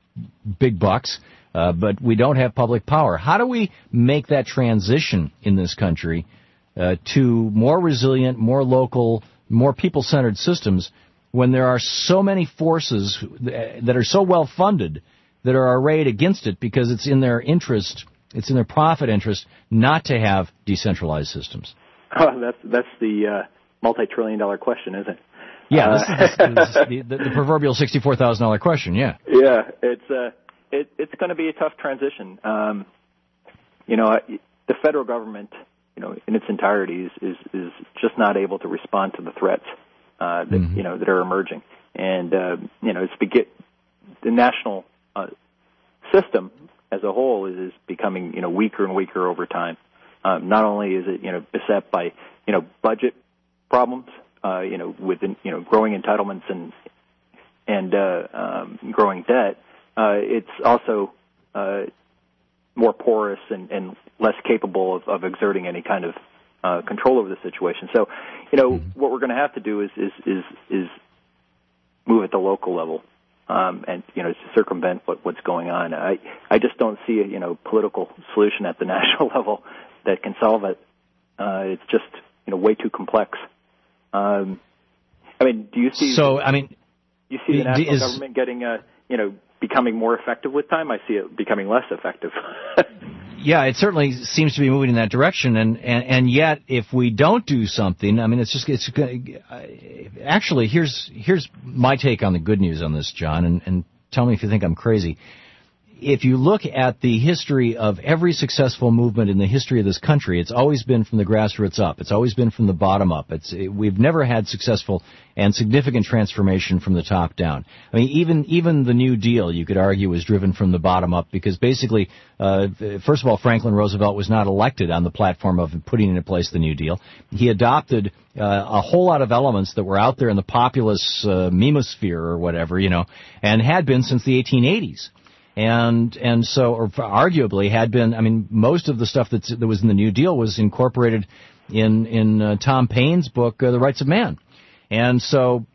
big bucks. Uh, but we don't have public power. How do we make that transition in this country uh, to more resilient, more local, more people-centered systems when there are so many forces that are so well-funded that are arrayed against it because it's in their interest, it's in their profit interest not to have decentralized systems?
Oh, that's that's the uh, multi-trillion dollar question, isn't it?
Yeah, this uh, is, this is the, the, the proverbial sixty-four thousand dollars question, yeah.
Yeah, it's... Uh, It, it's going to be a tough transition. Um, you know, the federal government, you know, in its entirety is, is, is just not able to respond to the threats uh, that mm-hmm. you know that are emerging, and uh, you know, it's begin, the national uh, system as a whole is, is becoming you know weaker and weaker over time. Um, not only is it you know beset by you know budget problems, uh, you know, with you know growing entitlements and and uh, um, growing debt. Uh, it's also uh, more porous and, and less capable of, of exerting any kind of uh, control over the situation. So, you know, mm-hmm. what we're going to have to do is is is, is move at the local level. Um, and, you know, to circumvent what, what's going on. I, I just don't see a, you know, political solution at the national level that can solve it. Uh, it's just, you know, way too complex. Um, I mean, do you see...
So, I mean...
You see the national
is,
government getting, uh, you know, becoming more effective with time? I see it becoming less effective.
Yeah, it certainly seems to be moving in that direction, and, and, and yet if we don't do something, I mean, it's just it's uh, actually here's here's my take on the good news on this, John, and, and tell me if you think I'm crazy. If you look at the history of every successful movement in the history of this country, it's always been from the grassroots up. It's always been from the bottom up. It's it, we've never had successful and significant transformation from the top down. I mean, even even the New Deal, you could argue, was driven from the bottom up because basically, uh, first of all, Franklin Roosevelt was not elected on the platform of putting into place the New Deal. He adopted uh, a whole lot of elements that were out there in the populist uh, memosphere or whatever, you know, and had been since the eighteen eighties. And and so, or arguably, had been. I mean, most of the stuff that's, that was in the New Deal was incorporated in in uh, Tom Paine's book, uh, The Rights of Man. And so,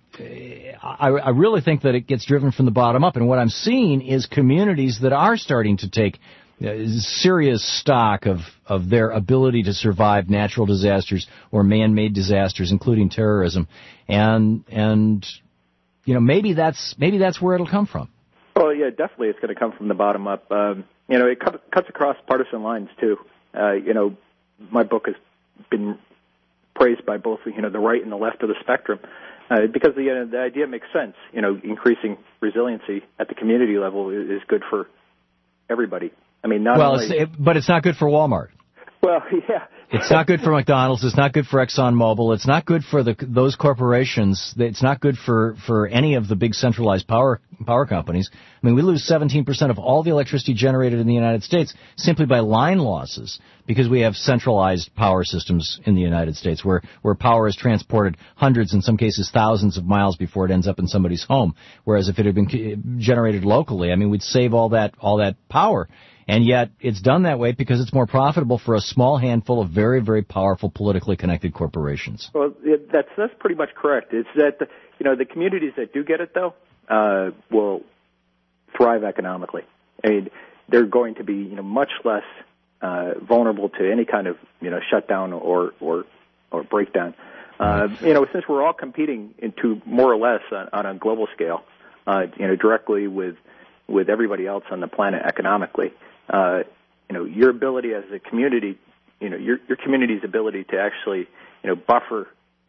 I, I really think that it gets driven from the bottom up. And what I'm seeing is communities that are starting to take uh, serious stock of of their ability to survive natural disasters or man-made disasters, including terrorism. And and you know, maybe that's maybe that's where it'll come from.
Well, yeah, definitely it's going to come from the bottom up. Um, you know, it cut, cuts across partisan lines, too. Uh, you know, my book has been praised by both, you know, the right and the left of the spectrum uh, because the, uh, the idea makes sense. You know, increasing resiliency at the community level is, is good for everybody. I mean, not
well,
only...
Well, it, but it's not good for Walmart.
Well, yeah.
It's not good for McDonald's. It's not good for ExxonMobil. It's not good for the those corporations. It's not good for, for any of the big centralized power power companies. I mean, we lose seventeen percent of all the electricity generated in the United States simply by line losses because we have centralized power systems in the United States where, where power is transported hundreds, in some cases thousands of miles before it ends up in somebody's home. Whereas if it had been generated locally, I mean, we'd save all that all that power. And yet it's done that way because it's more profitable for a small handful of very, very powerful politically connected corporations.
Well, that's that's pretty much correct. It's that, the, you know, the communities that do get it, though, uh, will thrive economically. I mean, they're going to be, you know, much less uh, vulnerable to any kind of, you know, shutdown or or, or breakdown. Uh, you know, since we're all competing into more or less on, on a global scale, uh, you know, directly with with everybody else on the planet economically. Uh, you know, your ability as a community, you know, your your community's ability to actually, you know, buffer,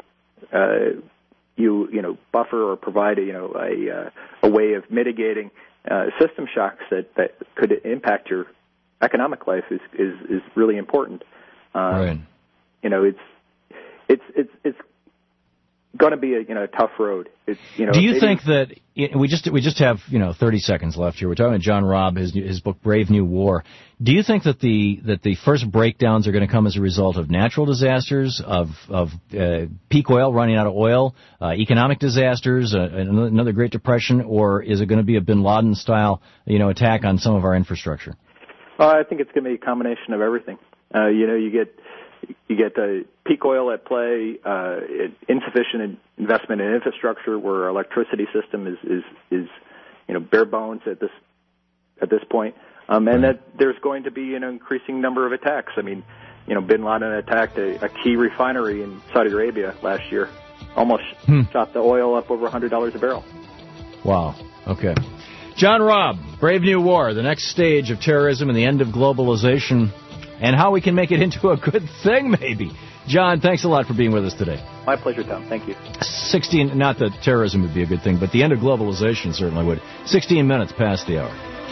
uh, you you know, buffer or provide a, you know a uh, a way of mitigating uh, system shocks that, that could impact your economic life is is, is really important. Um,
right.
You know, it's it's it's it's going to be a you know a tough road. It's you know.
Do you
maybe,
think that we just we just have you know thirty seconds left here? We're talking about John Robb, his his book Brave New War. Do you think that the that the first breakdowns are going to come as a result of natural disasters, of of uh, peak oil running out of oil, uh, economic disasters, uh, another Great Depression, or is it going to be a Bin Laden style you know attack on some of our infrastructure?
Uh, I think it's going to be a combination of everything. Uh, you know, you get. You get uh, peak oil at play, uh, insufficient investment in infrastructure, where our electricity system is, is, is, you know, bare bones at this at this point, um, and that there's going to be an increasing number of attacks. I mean, you know, Bin Laden attacked a, a key refinery in Saudi Arabia last year, almost hmm. shot the oil up over one hundred dollars a barrel.
Wow. Okay. John Robb, Brave New War, the next stage of terrorism and the end of globalization. And how we can make it into a good thing, maybe. John, thanks a lot for being with us today.
My pleasure, Tom. Thank you.
Sixteen, not that terrorism would be a good thing, but the end of globalization certainly would. Sixteen minutes past the hour.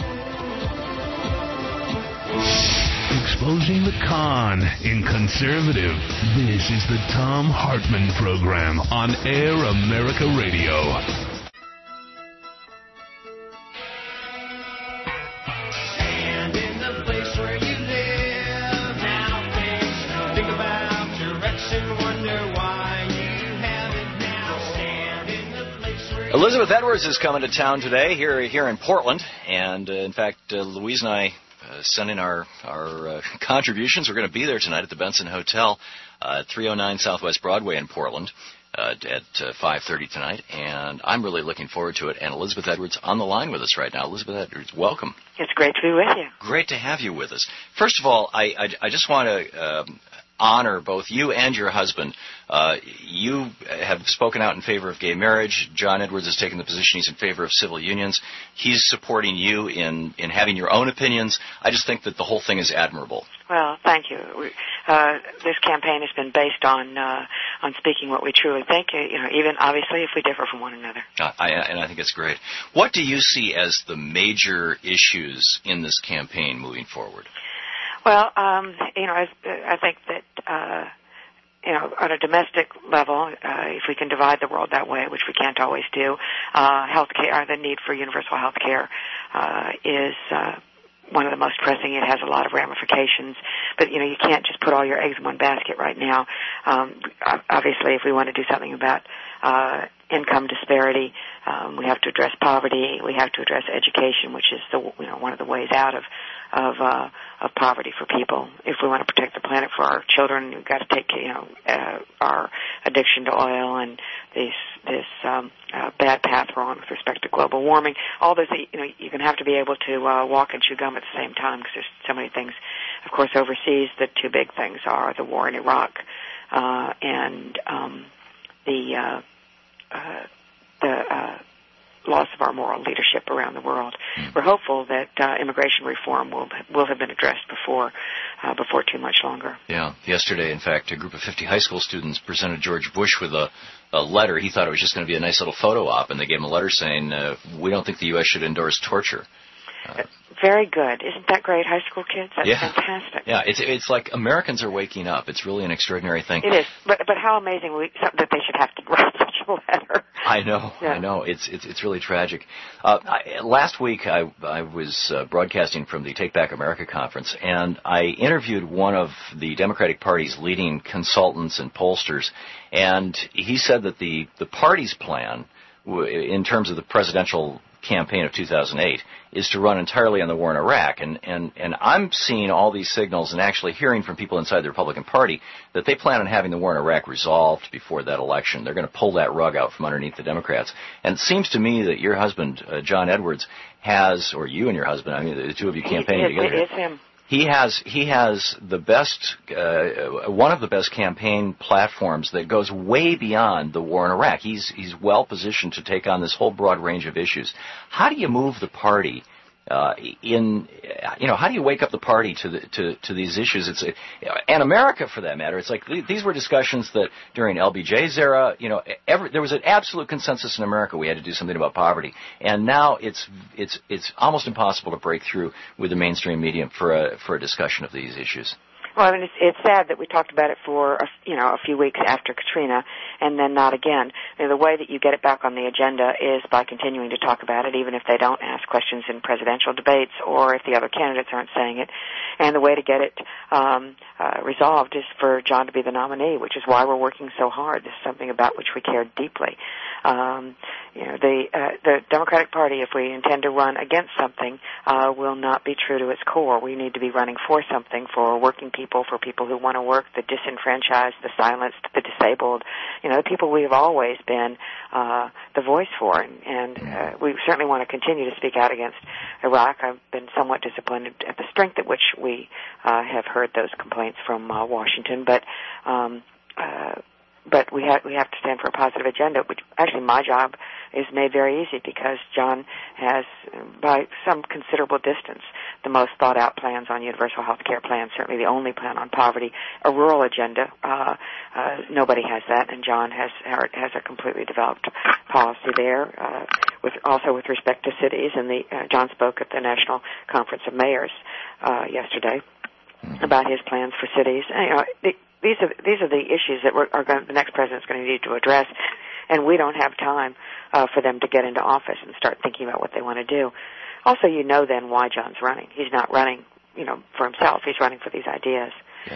Exposing the con in conservative. This is the Thom Hartmann Program on Air America Radio.
Elizabeth Edwards is coming to town today here here in Portland, and uh, in fact, uh, Louise and I uh, uh, send in our, our uh, contributions. We're going to be there tonight at the Benson Hotel, uh, three oh nine Southwest Broadway in Portland. Uh, at uh, five thirty tonight, and I'm really looking forward to it. And Elizabeth Edwards on the line with us right now. Elizabeth Edwards, welcome.
It's great to be with you.
Great to have you with us. First of all, I, I, I just want to um, honor both you and your husband. Uh, you have spoken out in favor of gay marriage. John Edwards has taken the position he's in favor of civil unions. He's supporting you in, in having your own opinions. I just think that the whole thing is admirable.
Well, thank you. Uh, this campaign has been based on uh, on speaking what we truly think. You know, even obviously if we differ from one another.
Uh, I, and I think it's great. What do you see as the major issues in this campaign moving forward?
Well, um, you know, I, I think that uh, you know, on a domestic level, uh, if we can divide the world that way, which we can't always do, uh, healthcare, the need for universal health care uh, is. Uh, one of the most pressing. It has a lot of ramifications, but you know you can't just put all your eggs in one basket right now. Um, obviously, if we want to do something about uh, income disparity, um, we have to address poverty. We have to address education, which is the you know one of the ways out of of uh, of poverty for people. If we want to protect the planet for our children, we've got to take you know uh, our addiction to oil and this this um, uh, bad path we're on with respect to global warming. All those, you know, you're going to have to be able to uh, walk and chew gum at the same time because there's so many things. Of course, overseas, the two big things are the war in Iraq uh, and um, the uh, uh, the uh, loss of our moral leadership around the world. We're hopeful that uh, immigration reform will will have been addressed before uh, before too much longer.
Yeah. Yesterday, in fact, a group of fifty high school students presented George Bush with a, a letter. He thought it was just going to be a nice little photo op, and they gave him a letter saying, uh, we don't think the U S should endorse torture. Uh,
Very good. Isn't that great, high school kids? That's
yeah.
fantastic.
Yeah, it's it's like Americans are waking up. It's really an extraordinary thing.
It is, but but how amazing we, that they should have to write such a letter.
I know,
yeah.
I know. It's it's it's really tragic. Uh, I, last week, I I was uh, broadcasting from the Take Back America conference, and I interviewed one of the Democratic Party's leading consultants and pollsters, and he said that the the party's plan, in terms of the presidential campaign of two thousand eight, is to run entirely on the war in Iraq. And, and, and I'm seeing all these signals and actually hearing from people inside the Republican Party that they plan on having the war in Iraq resolved before that election. They're going to pull that rug out from underneath the Democrats. And it seems to me that your husband, uh, John Edwards, has, or you and your husband, I mean, the two of you campaigning
it,
together.
It is him.
He has he has the best uh, one of the best campaign platforms that goes way beyond the war in Iraq. He's he's well positioned to take on this whole broad range of issues. How do you move the party uh, in you know how do you wake up the party to the, to to these issues? It's and America for that matter. It's like these were discussions that during L B J's era, you know, every, there was an absolute consensus in America we had to do something about poverty, and now it's it's it's almost impossible to break through with the mainstream media for a for a discussion of these issues.
Well, I mean, it's, it's sad that we talked about it for, a, you know, a few weeks after Katrina and then not again. You know, the way that you get it back on the agenda is by continuing to talk about it, even if they don't ask questions in presidential debates or if the other candidates aren't saying it. And the way to get it um, uh, resolved is for John to be the nominee, which is why we're working so hard. This is something about which we care deeply. Um, you know, the uh, the Democratic Party, if we intend to run against something, uh, will not be true to its core. We need to be running for something, for working people, for people who want to work, the disenfranchised, the silenced, the disabled, you know, the people we have always been uh, the voice for. And, and uh, we certainly want to continue to speak out against Iraq. I've been somewhat disappointed at the strength at which we uh, have heard those complaints from uh, Washington, but um, uh, But we have we have to stand for a positive agenda, which actually my job is made very easy because John has, by some considerable distance, the most thought-out plans on universal health care plans, certainly the only plan on poverty, a rural agenda. Uh, uh, nobody has that, and John has has a completely developed policy there, uh, with also with respect to cities. And the uh, John spoke at the National Conference of Mayors uh, yesterday about his plans for cities. And, you know, the, These are these are the issues that we're, are going, the next president's going to need to address, and we don't have time uh, for them to get into office and start thinking about what they want to do. Also, you know then why John's running. He's not running, you know, for himself. He's running for these ideas.
Yes.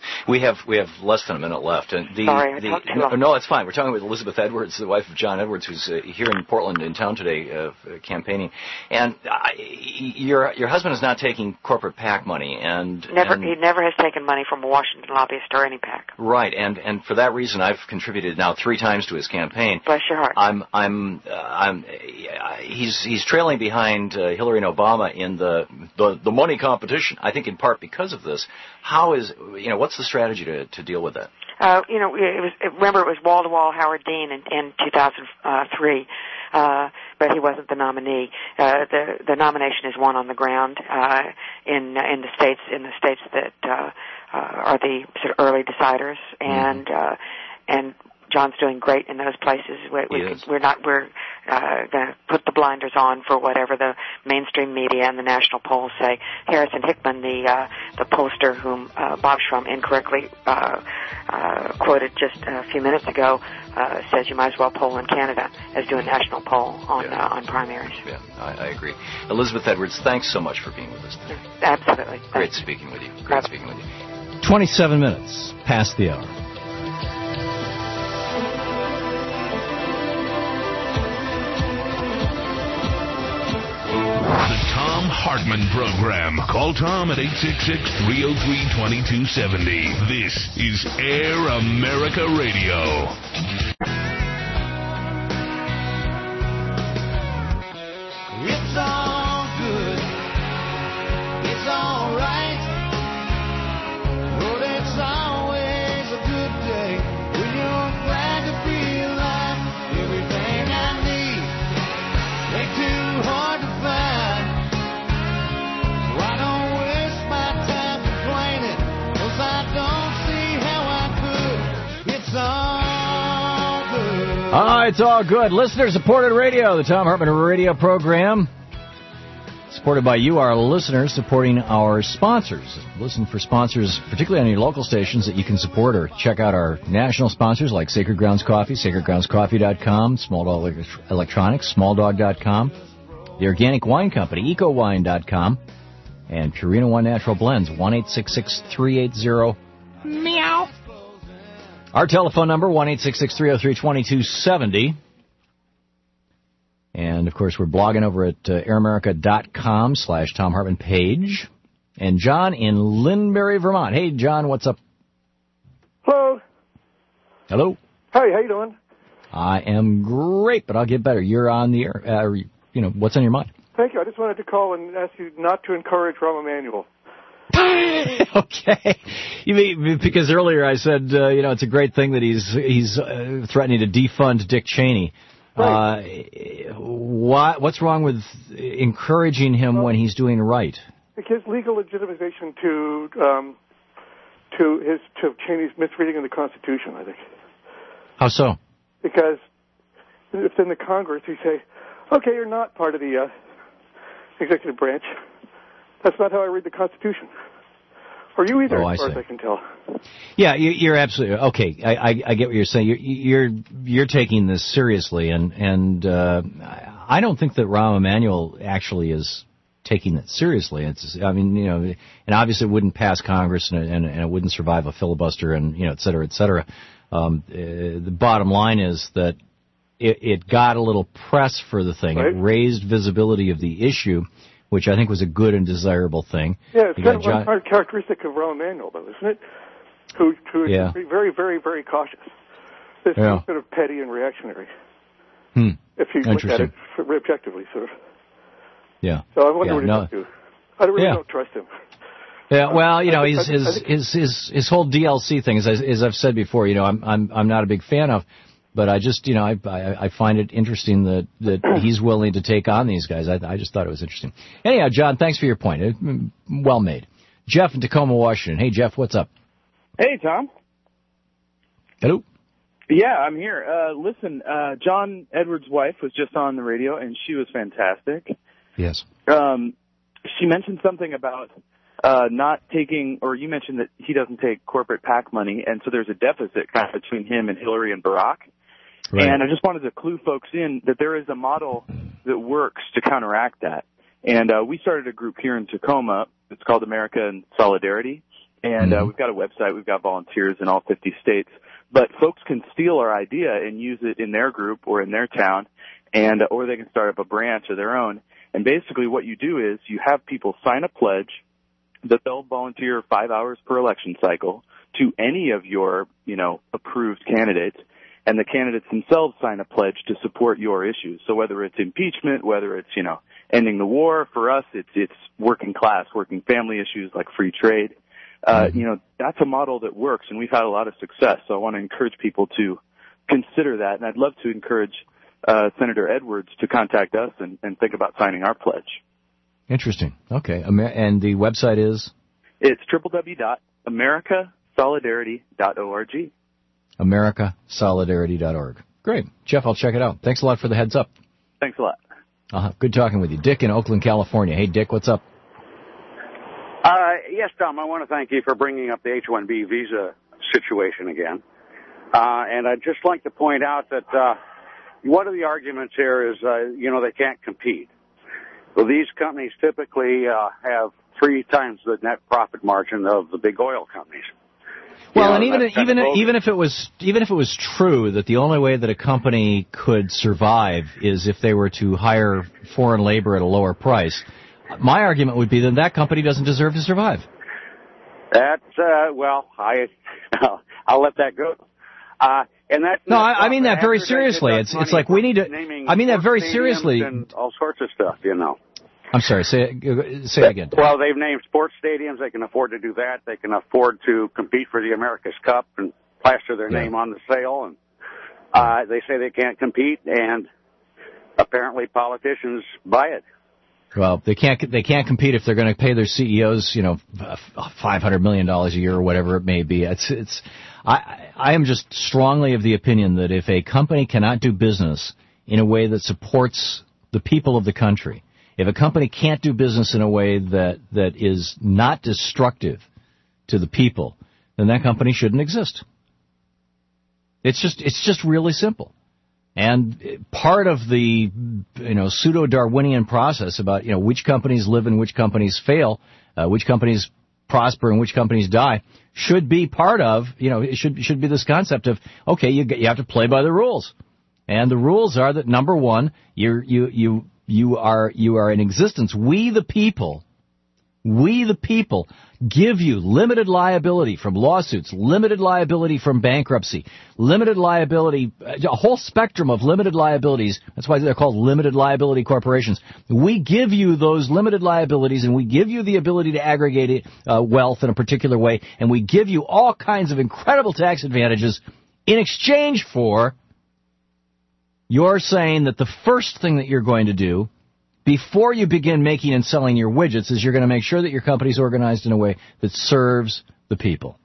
We have we have less than a minute left. And the,
Sorry, I
the,
talked too
no,
long.
no, it's fine. We're talking with Elizabeth Edwards, the wife of John Edwards, who's uh, here in Portland in town today uh, campaigning. And uh, your your husband is not taking corporate PAC money, and
Never,
and,
he never has taken money from a Washington lobbyist or any PAC.
right. And and for that reason, I've contributed now three times to his campaign.
Bless your heart.
I'm I'm uh, I'm uh, he's he's trailing behind uh, Hillary and Obama in the, the the money competition. I think in part because of this. How is you know what's the strategy to to deal with that?
Uh, you know, it was, remember it was wall-to-wall Howard Dean in, in two thousand three, uh, but he wasn't the nominee. Uh, the, the nomination is won on the ground, uh, in, in the states, in the states that, uh, uh, are the sort of early deciders, and, uh, and John's doing great in those places. We, we could, we're not, we're, uh, gonna put the blinders on for whatever the mainstream media and the national polls say. Harrison Hickman, the, uh, the pollster whom, uh, Bob Schrum incorrectly, uh, uh, quoted just a few minutes ago, uh, says you might as well poll in Canada as do a national poll on, yeah. uh, on primaries.
Yeah, I, I agree. Elizabeth Edwards, thanks so much for being with us today.
Absolutely.
Great
Thanks.
speaking with you. Great speaking with you.
twenty-seven minutes past the hour.
Tom Hartman Program. Call Tom at eight six six, three oh three, two two seven oh. This is Air America Radio.
It's all good. It's all right. But it's always a good day when you're glad to be alive. Everything I need ain't too hard to find. I don't waste my time complaining, 'cause I don't see how I could. It's all good.
Ah, it's all good. Listener-supported radio, the Tom Hartman Radio Program. Supported by you, our listeners, supporting our sponsors. Listen for sponsors, particularly on your local stations, that you can support, or check out our national sponsors like Sacred Grounds Coffee, sacred grounds coffee dot com, Small Dog Electronics, small dog dot com, the Organic Wine Company, eco wine dot com, and Purina One Natural Blends, one eight six six, three eight zero, meow. Our telephone number, one eight six six, three oh three, two two seven oh. And, of course, we're blogging over at uh, airamerica.com slash Tom Hartman page. And John in Linbury, Vermont. Hey, John, what's up?
Hello.
Hello.
Hey, how you doing?
I am great, but I'll get better. You're on the air. Uh, you know, what's on your mind?
Thank you. I just wanted to call and ask you not to encourage Rahm Emanuel.
Okay. You mean because earlier I said, uh, you know, it's a great thing that he's he's uh, threatening to defund Dick Cheney. Right. Uh, what, what's wrong with encouraging him well, when he's doing right?
It gives legal legitimization to um, to his to Cheney's misreading of the Constitution, I think.
How so?
Because if in the Congress you say, okay, you're not part of the uh, executive branch, that's not how I read the Constitution. Or you either,
oh,
as far
see.
as I can tell.
Yeah, you, you're absolutely okay. I, I, I get what you're saying. You're, you're you're taking this seriously, and and uh, I don't think that Rahm Emanuel actually is taking it seriously. It's, I mean, you know, and obviously it wouldn't pass Congress, and, and, and it wouldn't survive a filibuster, and you know, et cetera, et cetera. Um, uh, the bottom line is that it, it got a little press for the thing. Right. It raised visibility of the issue, which I think was a good and desirable thing.
Yeah, it's
you
kind of
John-
one characteristic of Rahm Emanuel, though, isn't it? Who, who is
yeah.
very, very, very cautious. This
yeah.
is sort of petty and reactionary.
Hmm.
If you look at it objectively, sort of.
Yeah.
So I wonder
yeah,
what he's
no.
up to. I really
yeah.
don't trust him.
Yeah, well, you know,
I
his
think,
his,
think,
his his his whole D L C thing, as, I, as I've said before, you know, I'm I'm I'm not a big fan of, but I just, you know, I I, I find it interesting that, that he's willing to take on these guys. I I just thought it was interesting. Anyhow, John, thanks for your point. It, well made. Jeff in Tacoma, Washington. Hey, Jeff, what's up?
Hey, Tom.
Hello.
Yeah, I'm here. Uh, listen, uh, John Edwards' wife was just on the radio, and she was fantastic.
Yes.
Um, she mentioned something about uh, not taking, or you mentioned that he doesn't take corporate PAC money, and so there's a deficit kind of between him and Hillary and Barack. Right. And I just wanted to clue folks in that there is a model that works to counteract that. And uh, we started a group here in Tacoma. It's called America in Solidarity. And
Mm-hmm.
uh, we've got a website. We've got volunteers in all fifty states. But folks can steal our idea and use it in their group or in their town, and or they can start up a branch of their own. And basically what you do is you have people sign a pledge that they'll volunteer five hours per election cycle to any of your, you know, approved candidates, and the candidates themselves sign a pledge to support your issues. So whether it's impeachment, whether it's, you know, ending the war, for us it's it's working class, working family issues like free trade. Uh, you know, that's a model that works, and we've had a lot of success. So I want to encourage people to consider that, and I'd love to encourage uh, Senator Edwards to contact us and, and think about signing our pledge.
Interesting. Okay. Amer- and the website is?
It's w w w dot america solidarity dot org.
america solidarity dot org. Great. Jeff, I'll check it out. Thanks a lot for the heads up.
Thanks a lot.
Uh-huh. Good talking with you. Dick in Oakland, California. Hey, Dick, what's up?
Uh, yes, Tom, I want to thank you for bringing up the H one B visa situation again. Uh, and I'd just like to point out that uh, one of the arguments here is, uh, you know, they can't compete. Well, these companies typically uh, have three times the net profit margin of the big oil companies.
Well,
You
and
know,
even
that's kind
even
of
even if it was even if it was true that the only way that a company could survive is if they were to hire foreign labor at a lower price, my argument would be that that company doesn't deserve to survive.
That's, uh, well, I, I'll let that go. Uh, and that's
No, I, I mean that very seriously. It's it's like we need to. I mean that very seriously.
And all sorts of stuff, you know.
I'm sorry. Say it, say it again.
Well, they've named sports stadiums. They can afford to do that. They can afford to compete for the America's Cup and plaster their
Yeah.
name on the sale. And uh, they say they can't compete, and apparently politicians buy it.
Well, they can't they can't compete if they're going to pay their C E Os, you know, five hundred million dollars a year or whatever it may be. It's it's I I am just strongly of the opinion that if a company cannot do business in a way that supports the people of the country, if a company can't do business in a way that that is not destructive to the people, then that company shouldn't exist. It's just it's just really simple. And part of the, you know, pseudo-Darwinian process about, you know, which companies live and which companies fail, uh, which companies prosper and which companies die, should be part of, you know, it should should be this concept of, okay, you you have to play by the rules, and the rules are that number one, you're you you you are you are in existence. We the people. We, the people, give you limited liability from lawsuits, limited liability from bankruptcy, limited liability, a whole spectrum of limited liabilities. That's why they're called limited liability corporations. We give you those limited liabilities, and we give you the ability to aggregate uh, wealth in a particular way, and we give you all kinds of incredible tax advantages in exchange for you're saying that the first thing that you're going to do before you begin making and selling your widgets is you're going to make sure that your company's organized in a way that serves the people.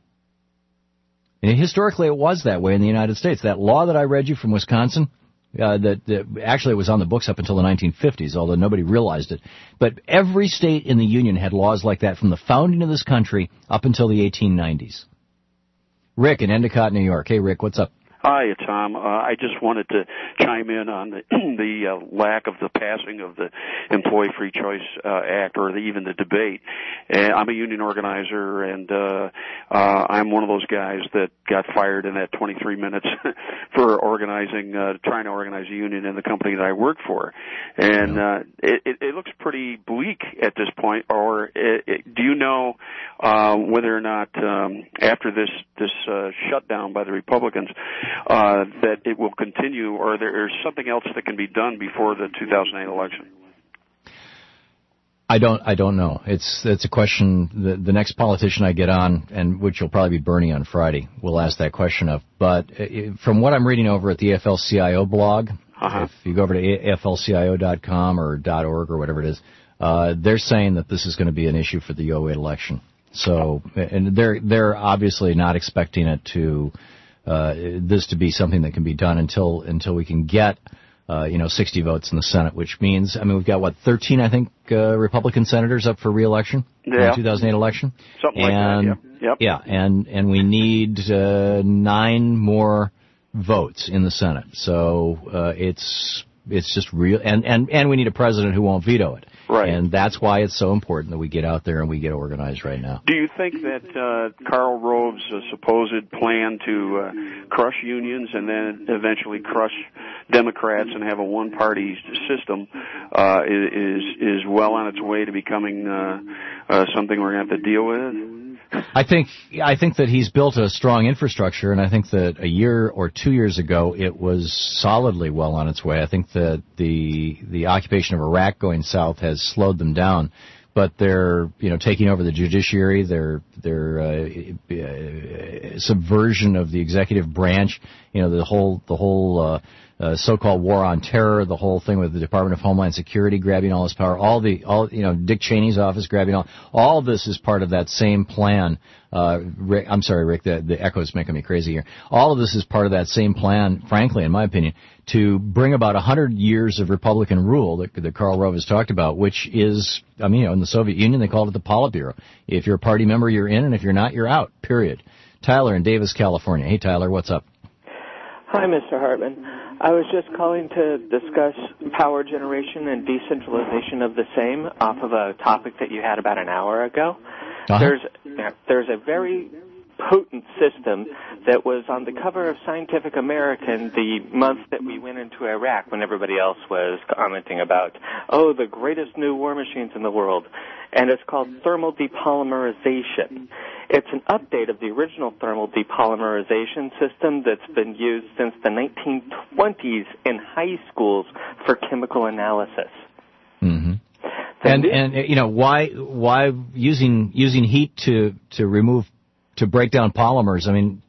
And historically, it was that way in the United States. That law that I read you from Wisconsin, uh, that, that actually it was on the books up until the nineteen fifties, although nobody realized it. But every state in the Union had laws like that from the founding of this country up until the eighteen nineties. Rick in Endicott, New York. Hey, Rick, what's up?
Hi, Tom. Uh, I just wanted to chime in on the, the uh, lack of the passing of the Employee Free Choice uh, Act, or the, even the debate. Uh, I'm a union organizer, and uh, uh, I'm one of those guys that got fired in that twenty-three minutes for organizing, uh, trying to organize a union in the company that I work for. And uh, it, it, it looks pretty bleak at this point. Or it, it, do you know uh, whether or not um, after this this uh, shutdown by the Republicans, Uh, that it will continue, or there's something else that can be done before the two thousand eight election?
I don't. I don't know. It's it's a question. The, the next politician I get on, and which will probably be Bernie on Friday, will ask that question of. But uh, from what I'm reading over at the A F L C I O blog, uh-huh. if you go over to A F L C I O dot com or .org or whatever it is, uh, they're saying that this is going to be an issue for the oh eight election. So, and they're they're obviously not expecting it to. Uh, this to be something that can be done until until we can get, uh, you know, sixty votes in the Senate, which means, I mean, we've got, what, thirteen, I think, uh, Republican senators up for re-election
yeah.
in the two thousand eight election?
Something
and,
like that, yeah. Yep.
Yeah, and, and we need uh, nine more votes in the Senate. So uh, it's it's just real, and, and, and we need a president who won't veto it.
Right.
And that's why it's so important that we get out there and we get organized right now.
Do you think that uh, Karl Rove's uh, supposed plan to uh, crush unions and then eventually crush Democrats and have a one-party system uh, is is well on its way to becoming uh, uh, something we're going to have to deal with?
I think I think that he's built a strong infrastructure, and I think that a year or two years ago it was solidly well on its way. I think that the the occupation of Iraq going south has slowed them down, but they're you know taking over the judiciary, their their uh, uh, subversion of the executive branch, you know the whole the whole. Uh, Uh, so-called war on terror, the whole thing with the Department of Homeland Security grabbing all this power, all the, all you know, Dick Cheney's office grabbing all, all of this is part of that same plan. Uh, Rick, I'm sorry, Rick, the, the echo is making me crazy here. All of this is part of that same plan, frankly, in my opinion, to bring about a hundred years of Republican rule that, that Karl Rove has talked about, which is, I mean, you know, in the Soviet Union they called it the Politburo. If you're a party member, you're in, and if you're not, you're out, period. Tyler in Davis, California. Hey, Tyler, what's up?
Hi, Mister Hartman. I was just calling to discuss power generation and decentralization of the same off of a topic that you had about an hour ago. Uh-huh. There's there's a very potent system that was on the cover of Scientific American the month that we went into Iraq when everybody else was commenting about, oh, the greatest new war machines in the world. And it's called thermal depolymerization. It's an update of the original thermal depolymerization system that's been used since the nineteen twenties in high schools for chemical analysis.
Mm-hmm. And, and, you know, why, why using, using heat to, to remove, to break down polymers? I mean,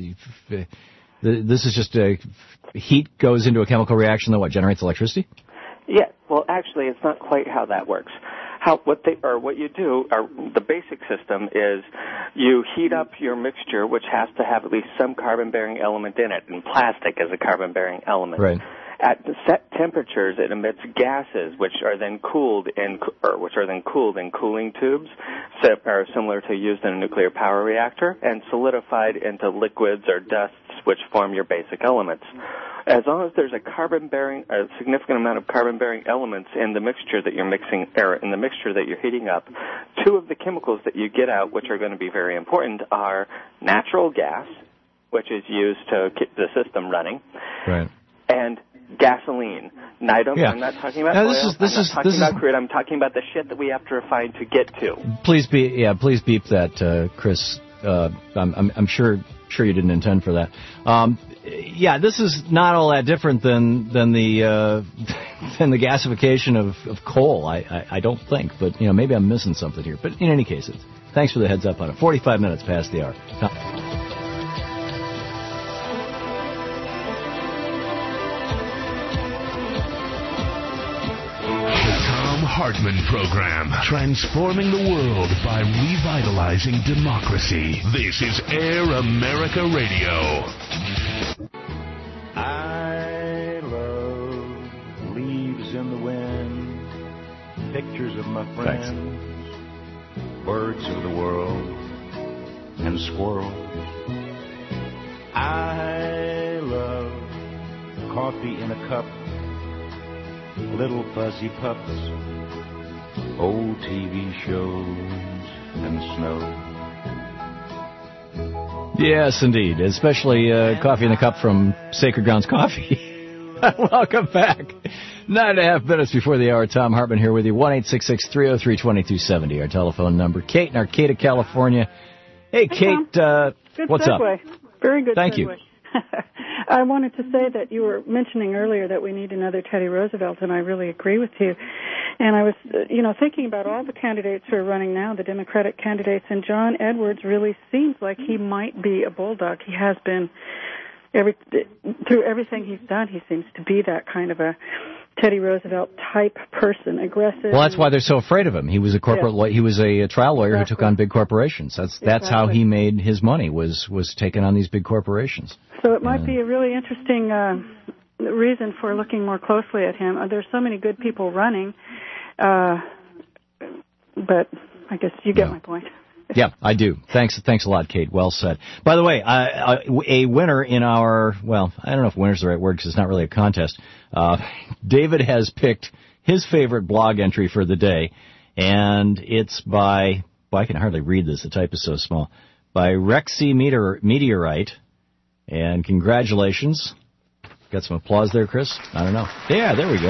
this is just a, heat goes into a chemical reaction that what, generates electricity?
Yeah, well, actually, it's not quite how that works. How, what they, or what you do, or the basic system is you heat up your mixture, which has to have at least some carbon-bearing element in it, and plastic is a carbon-bearing element.
Right.
At the set temperatures, it emits gases, which are then cooled in, or which are then cooled in cooling tubes, so are similar to used in a nuclear power reactor, and solidified into liquids or dusts, which form your basic elements. As long as there's a carbon-bearing, a significant amount of carbon-bearing elements in the mixture that you're mixing, or in the mixture that you're heating up, two of the chemicals that you get out, which are going to be very important, are natural gas, which is used to keep the system running,
right,
and gasoline. Now, I don't,
yeah.
I'm not talking about
now,
oil.
This is, this
I'm not
is,
talking
this
about
is,
crude. I'm talking about the shit that we have to refine to get to.
Please be, yeah, please beep that, uh, Chris. Uh, I'm, I'm, I'm sure, sure you didn't intend for that. Um, yeah, this is not all that different than than the uh, than the gasification of, of coal. I, I, I don't think, but you know, maybe I'm missing something here. But in any case, it's, thanks for the heads up on it. Forty-five minutes past the hour.
Hartman Program, transforming the world by revitalizing democracy. This is Air America Radio.
I love leaves in the wind, pictures of my friends, Thanks. birds of the world, and squirrels. I love coffee in a cup, little fuzzy pups, old T V shows, and snow.
Yes, indeed. Especially uh, coffee in a cup from Sacred Grounds Coffee. Welcome back. Nine and a half minutes before the hour. Tom Hartman here with you. one eight six six, three oh three, two two seven oh, our telephone number. Kate in Arcata, California. Hey,
hey
Kate, uh,
good
what's
segue.
up?
Very good
Thank
segue.
you.
I wanted to say that you were mentioning earlier that we need another Teddy Roosevelt, and I really agree with you. And I was, uh, you know, thinking about all the candidates who are running now, the Democratic candidates, and John Edwards really seems like he might be a bulldog. He has been, every through everything he's done, he seems to be that kind of a Teddy Roosevelt type person, aggressive.
Well, that's why they're so afraid of him. He was a corporate,
yeah.
law- he was a, a trial lawyer
exactly.
who took on big corporations. That's that's
exactly.
how he made his money, was was taking on these big corporations.
So it might
yeah.
be a really interesting uh, reason for looking more closely at him. Uh, there's so many good people running, uh, but I guess you get
yeah.
my point.
Yeah, I do. Thanks, thanks a lot, Kate. Well said. By the way, uh, a winner in our, well, I don't know if winner's the right word because it's not really a contest. Uh, David has picked his favorite blog entry for the day, and it's by, well, I can hardly read this, the type is so small, by Rexy Meteor, Meteorite, and congratulations. Got some applause there, Chris? I don't know. Yeah, there we go.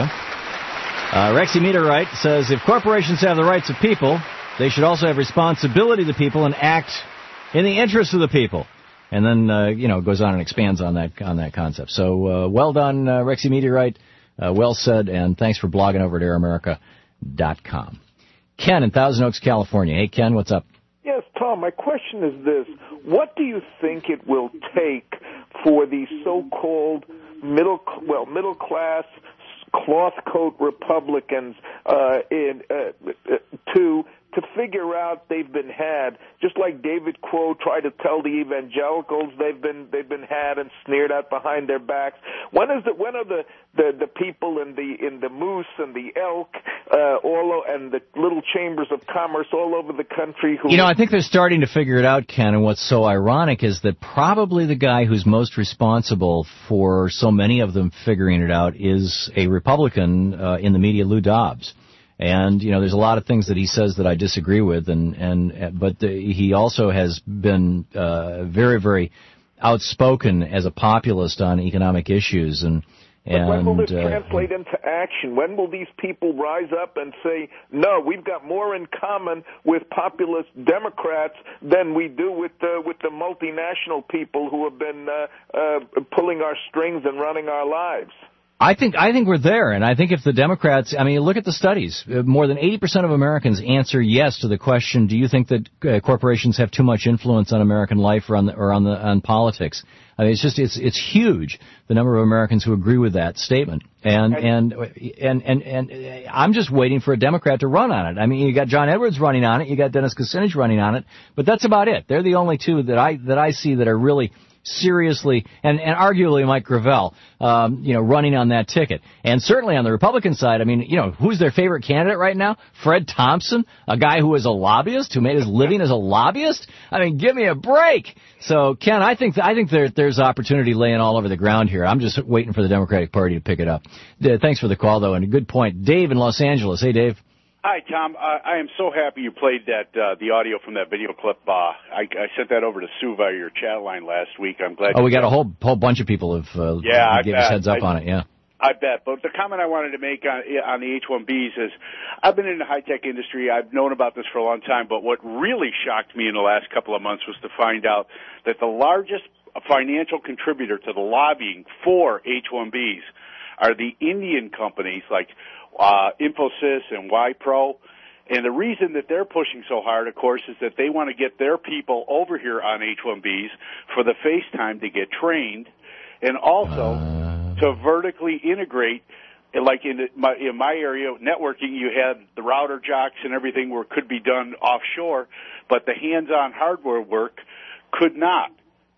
Uh, Rexy Meteorite says, if corporations have the rights of people, they should also have responsibility to the people and act in the interest of the people. And then, uh, you know, goes on and expands on that on that concept. So, uh, well done, uh, Rexy Meteorite. Uh, well said, and thanks for blogging over at air america dot com. Ken in Thousand Oaks, California. Hey, Ken, what's up?
Yes, Tom, my question is this. What do you think it will take for the so-called middle, well, middle-class cloth coat Republicans uh, in, uh, to to figure out they've been had, just like David Quo tried to tell the evangelicals they've been they've been had and sneered at behind their backs. When is the when are the, the, the people in the in the moose and the elk uh, all and the little chambers of commerce all over the country who
You know, I think they're starting to figure it out, Ken, and what's so ironic is that probably the guy who's most responsible for so many of them figuring it out is a Republican uh, in the media, Lou Dobbs. And, you know, there's a lot of things that he says that I disagree with, and, and but the, he also has been uh, very, very outspoken as a populist on economic issues. And, and
But when will this
uh,
translate into action? When will these people rise up and say, no, we've got more in common with populist Democrats than we do with uh, with the multinational people who have been uh, uh, pulling our strings and running our lives?
I think I think we're there, and I think if the Democrats, I mean, look at the studies. More than eighty percent of Americans answer yes to the question: do you think that uh, corporations have too much influence on American life or on the, or on the on politics? I mean, it's just it's it's huge, the number of Americans who agree with that statement. And and and and and I'm just waiting for a Democrat to run on it. I mean, you got John Edwards running on it, you got Dennis Kucinich running on it, but that's about it. They're the only two that I that I see that are really seriously, and, and arguably Mike Gravel, um, you know, running on that ticket. And certainly on the Republican side, I mean, you know, who's their favorite candidate right now? Fred Thompson, a guy who was a lobbyist, who made his living as a lobbyist? I mean, give me a break. So, Ken, I think I think there, there's opportunity laying all over the ground here. I'm just waiting for the Democratic Party to pick it up. Uh, thanks for the call, though, and a good point. Dave in Los Angeles. Hey, Dave.
Hi, Tom. Uh, I am so happy you played that uh, the audio from that video clip. Uh, I, I sent that over to Sue via your chat line last week. I'm glad.
Oh, we got a whole whole bunch of people have uh,
yeah,
gave
I
us
bet.
heads up
I,
on it. Yeah,
I bet. But the comment I wanted to make on on the H one Bs is, I've been in the high tech industry. I've known about this for a long time. But what really shocked me in the last couple of months was to find out that the largest financial contributor to the lobbying for H one Bs are the Indian companies like uh, Infosys and Wipro. And the reason that they're pushing so hard, of course, is that they want to get their people over here on H one Bs for the FaceTime to get trained, and also uh... to vertically integrate. Like in my, in my area, networking, you had the router jocks and everything where it could be done offshore, but the hands-on hardware work could not.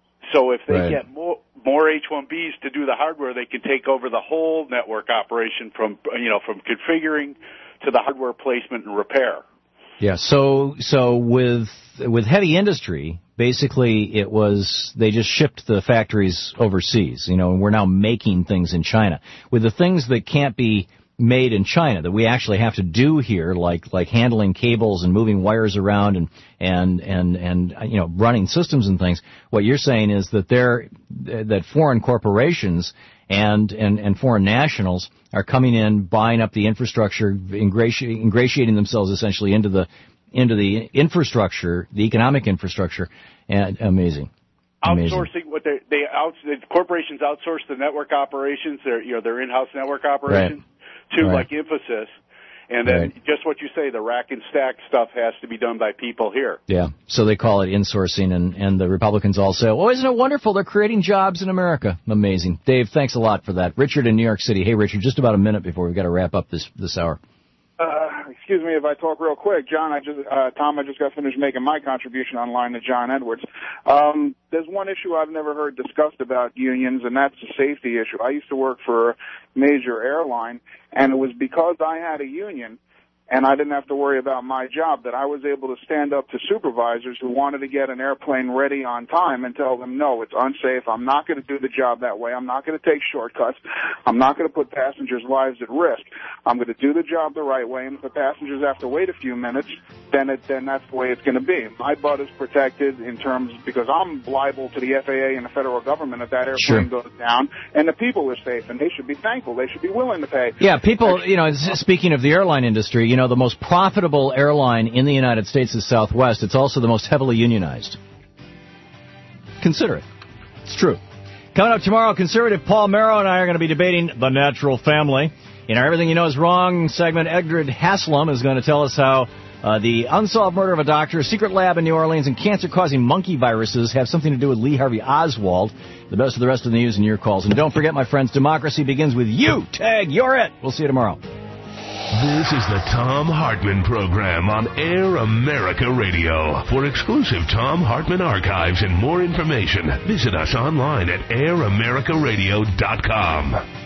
So if they
right.
get more more H one Bs to do the hardware, they can take over the whole network operation from you know from configuring to the hardware placement and repair.
Yeah, so so with with heavy industry, basically it was they just shipped the factories overseas, you know, and we're now making things in China. With the things that can't be made in China that we actually have to do here, like like handling cables and moving wires around and and and and you know running systems and things. What you're saying is that they're that foreign corporations and and and foreign nationals are coming in, buying up the infrastructure, ingratiating, ingratiating themselves essentially into the into the infrastructure, the economic infrastructure, and amazing. Amazing.
Outsourcing what they they out the corporations outsource the network operations, their you know their in-house network operations
right.
to
right.
like Infosys. And then
right.
just what you say, the rack and stack stuff has to be done by people here.
Yeah, so they call it insourcing, and, and the Republicans all say, oh, isn't it wonderful? They're creating jobs in America. Amazing. Dave, thanks a lot for that. Richard in New York City. Hey, Richard, just about a minute before we've got to wrap up this, this hour.
Uh, excuse me if I talk real quick. John, I just, uh, Tom, I just got finished making my contribution online to John Edwards. Um, there's one issue I've never heard discussed about unions, and that's the safety issue. I used to work for a major airline, and it was because I had a union and I didn't have to worry about my job, that I was able to stand up to supervisors who wanted to get an airplane ready on time and tell them, no, it's unsafe. I'm not going to do the job that way. I'm not going to take shortcuts. I'm not going to put passengers' lives at risk. I'm going to do the job the right way, and if the passengers have to wait a few minutes, then it, then that's the way it's going to be. My butt is protected in terms, because I'm liable to the F A A and the federal government if that airplane
Sure.
goes down, and the people are safe, and they should be thankful. They should be willing to pay.
Yeah, people, you know, speaking of the airline industry, you know, the most profitable airline in the United States is Southwest. It's also the most heavily unionized. Consider it. It's true. Coming up tomorrow, conservative Paul Merrow and I are going to be debating the natural family. In our Everything You Know Is Wrong segment, Edred Haslam is going to tell us how uh, the unsolved murder of a doctor, a secret lab in New Orleans, and cancer-causing monkey viruses have something to do with Lee Harvey Oswald. The best of the rest of the news and your calls. And don't forget, my friends, democracy begins with you. Tag, you're it. We'll see you tomorrow.
This is the Thom Hartmann Program on Air America Radio. For exclusive Thom Hartmann archives and more information, visit us online at air america radio dot com.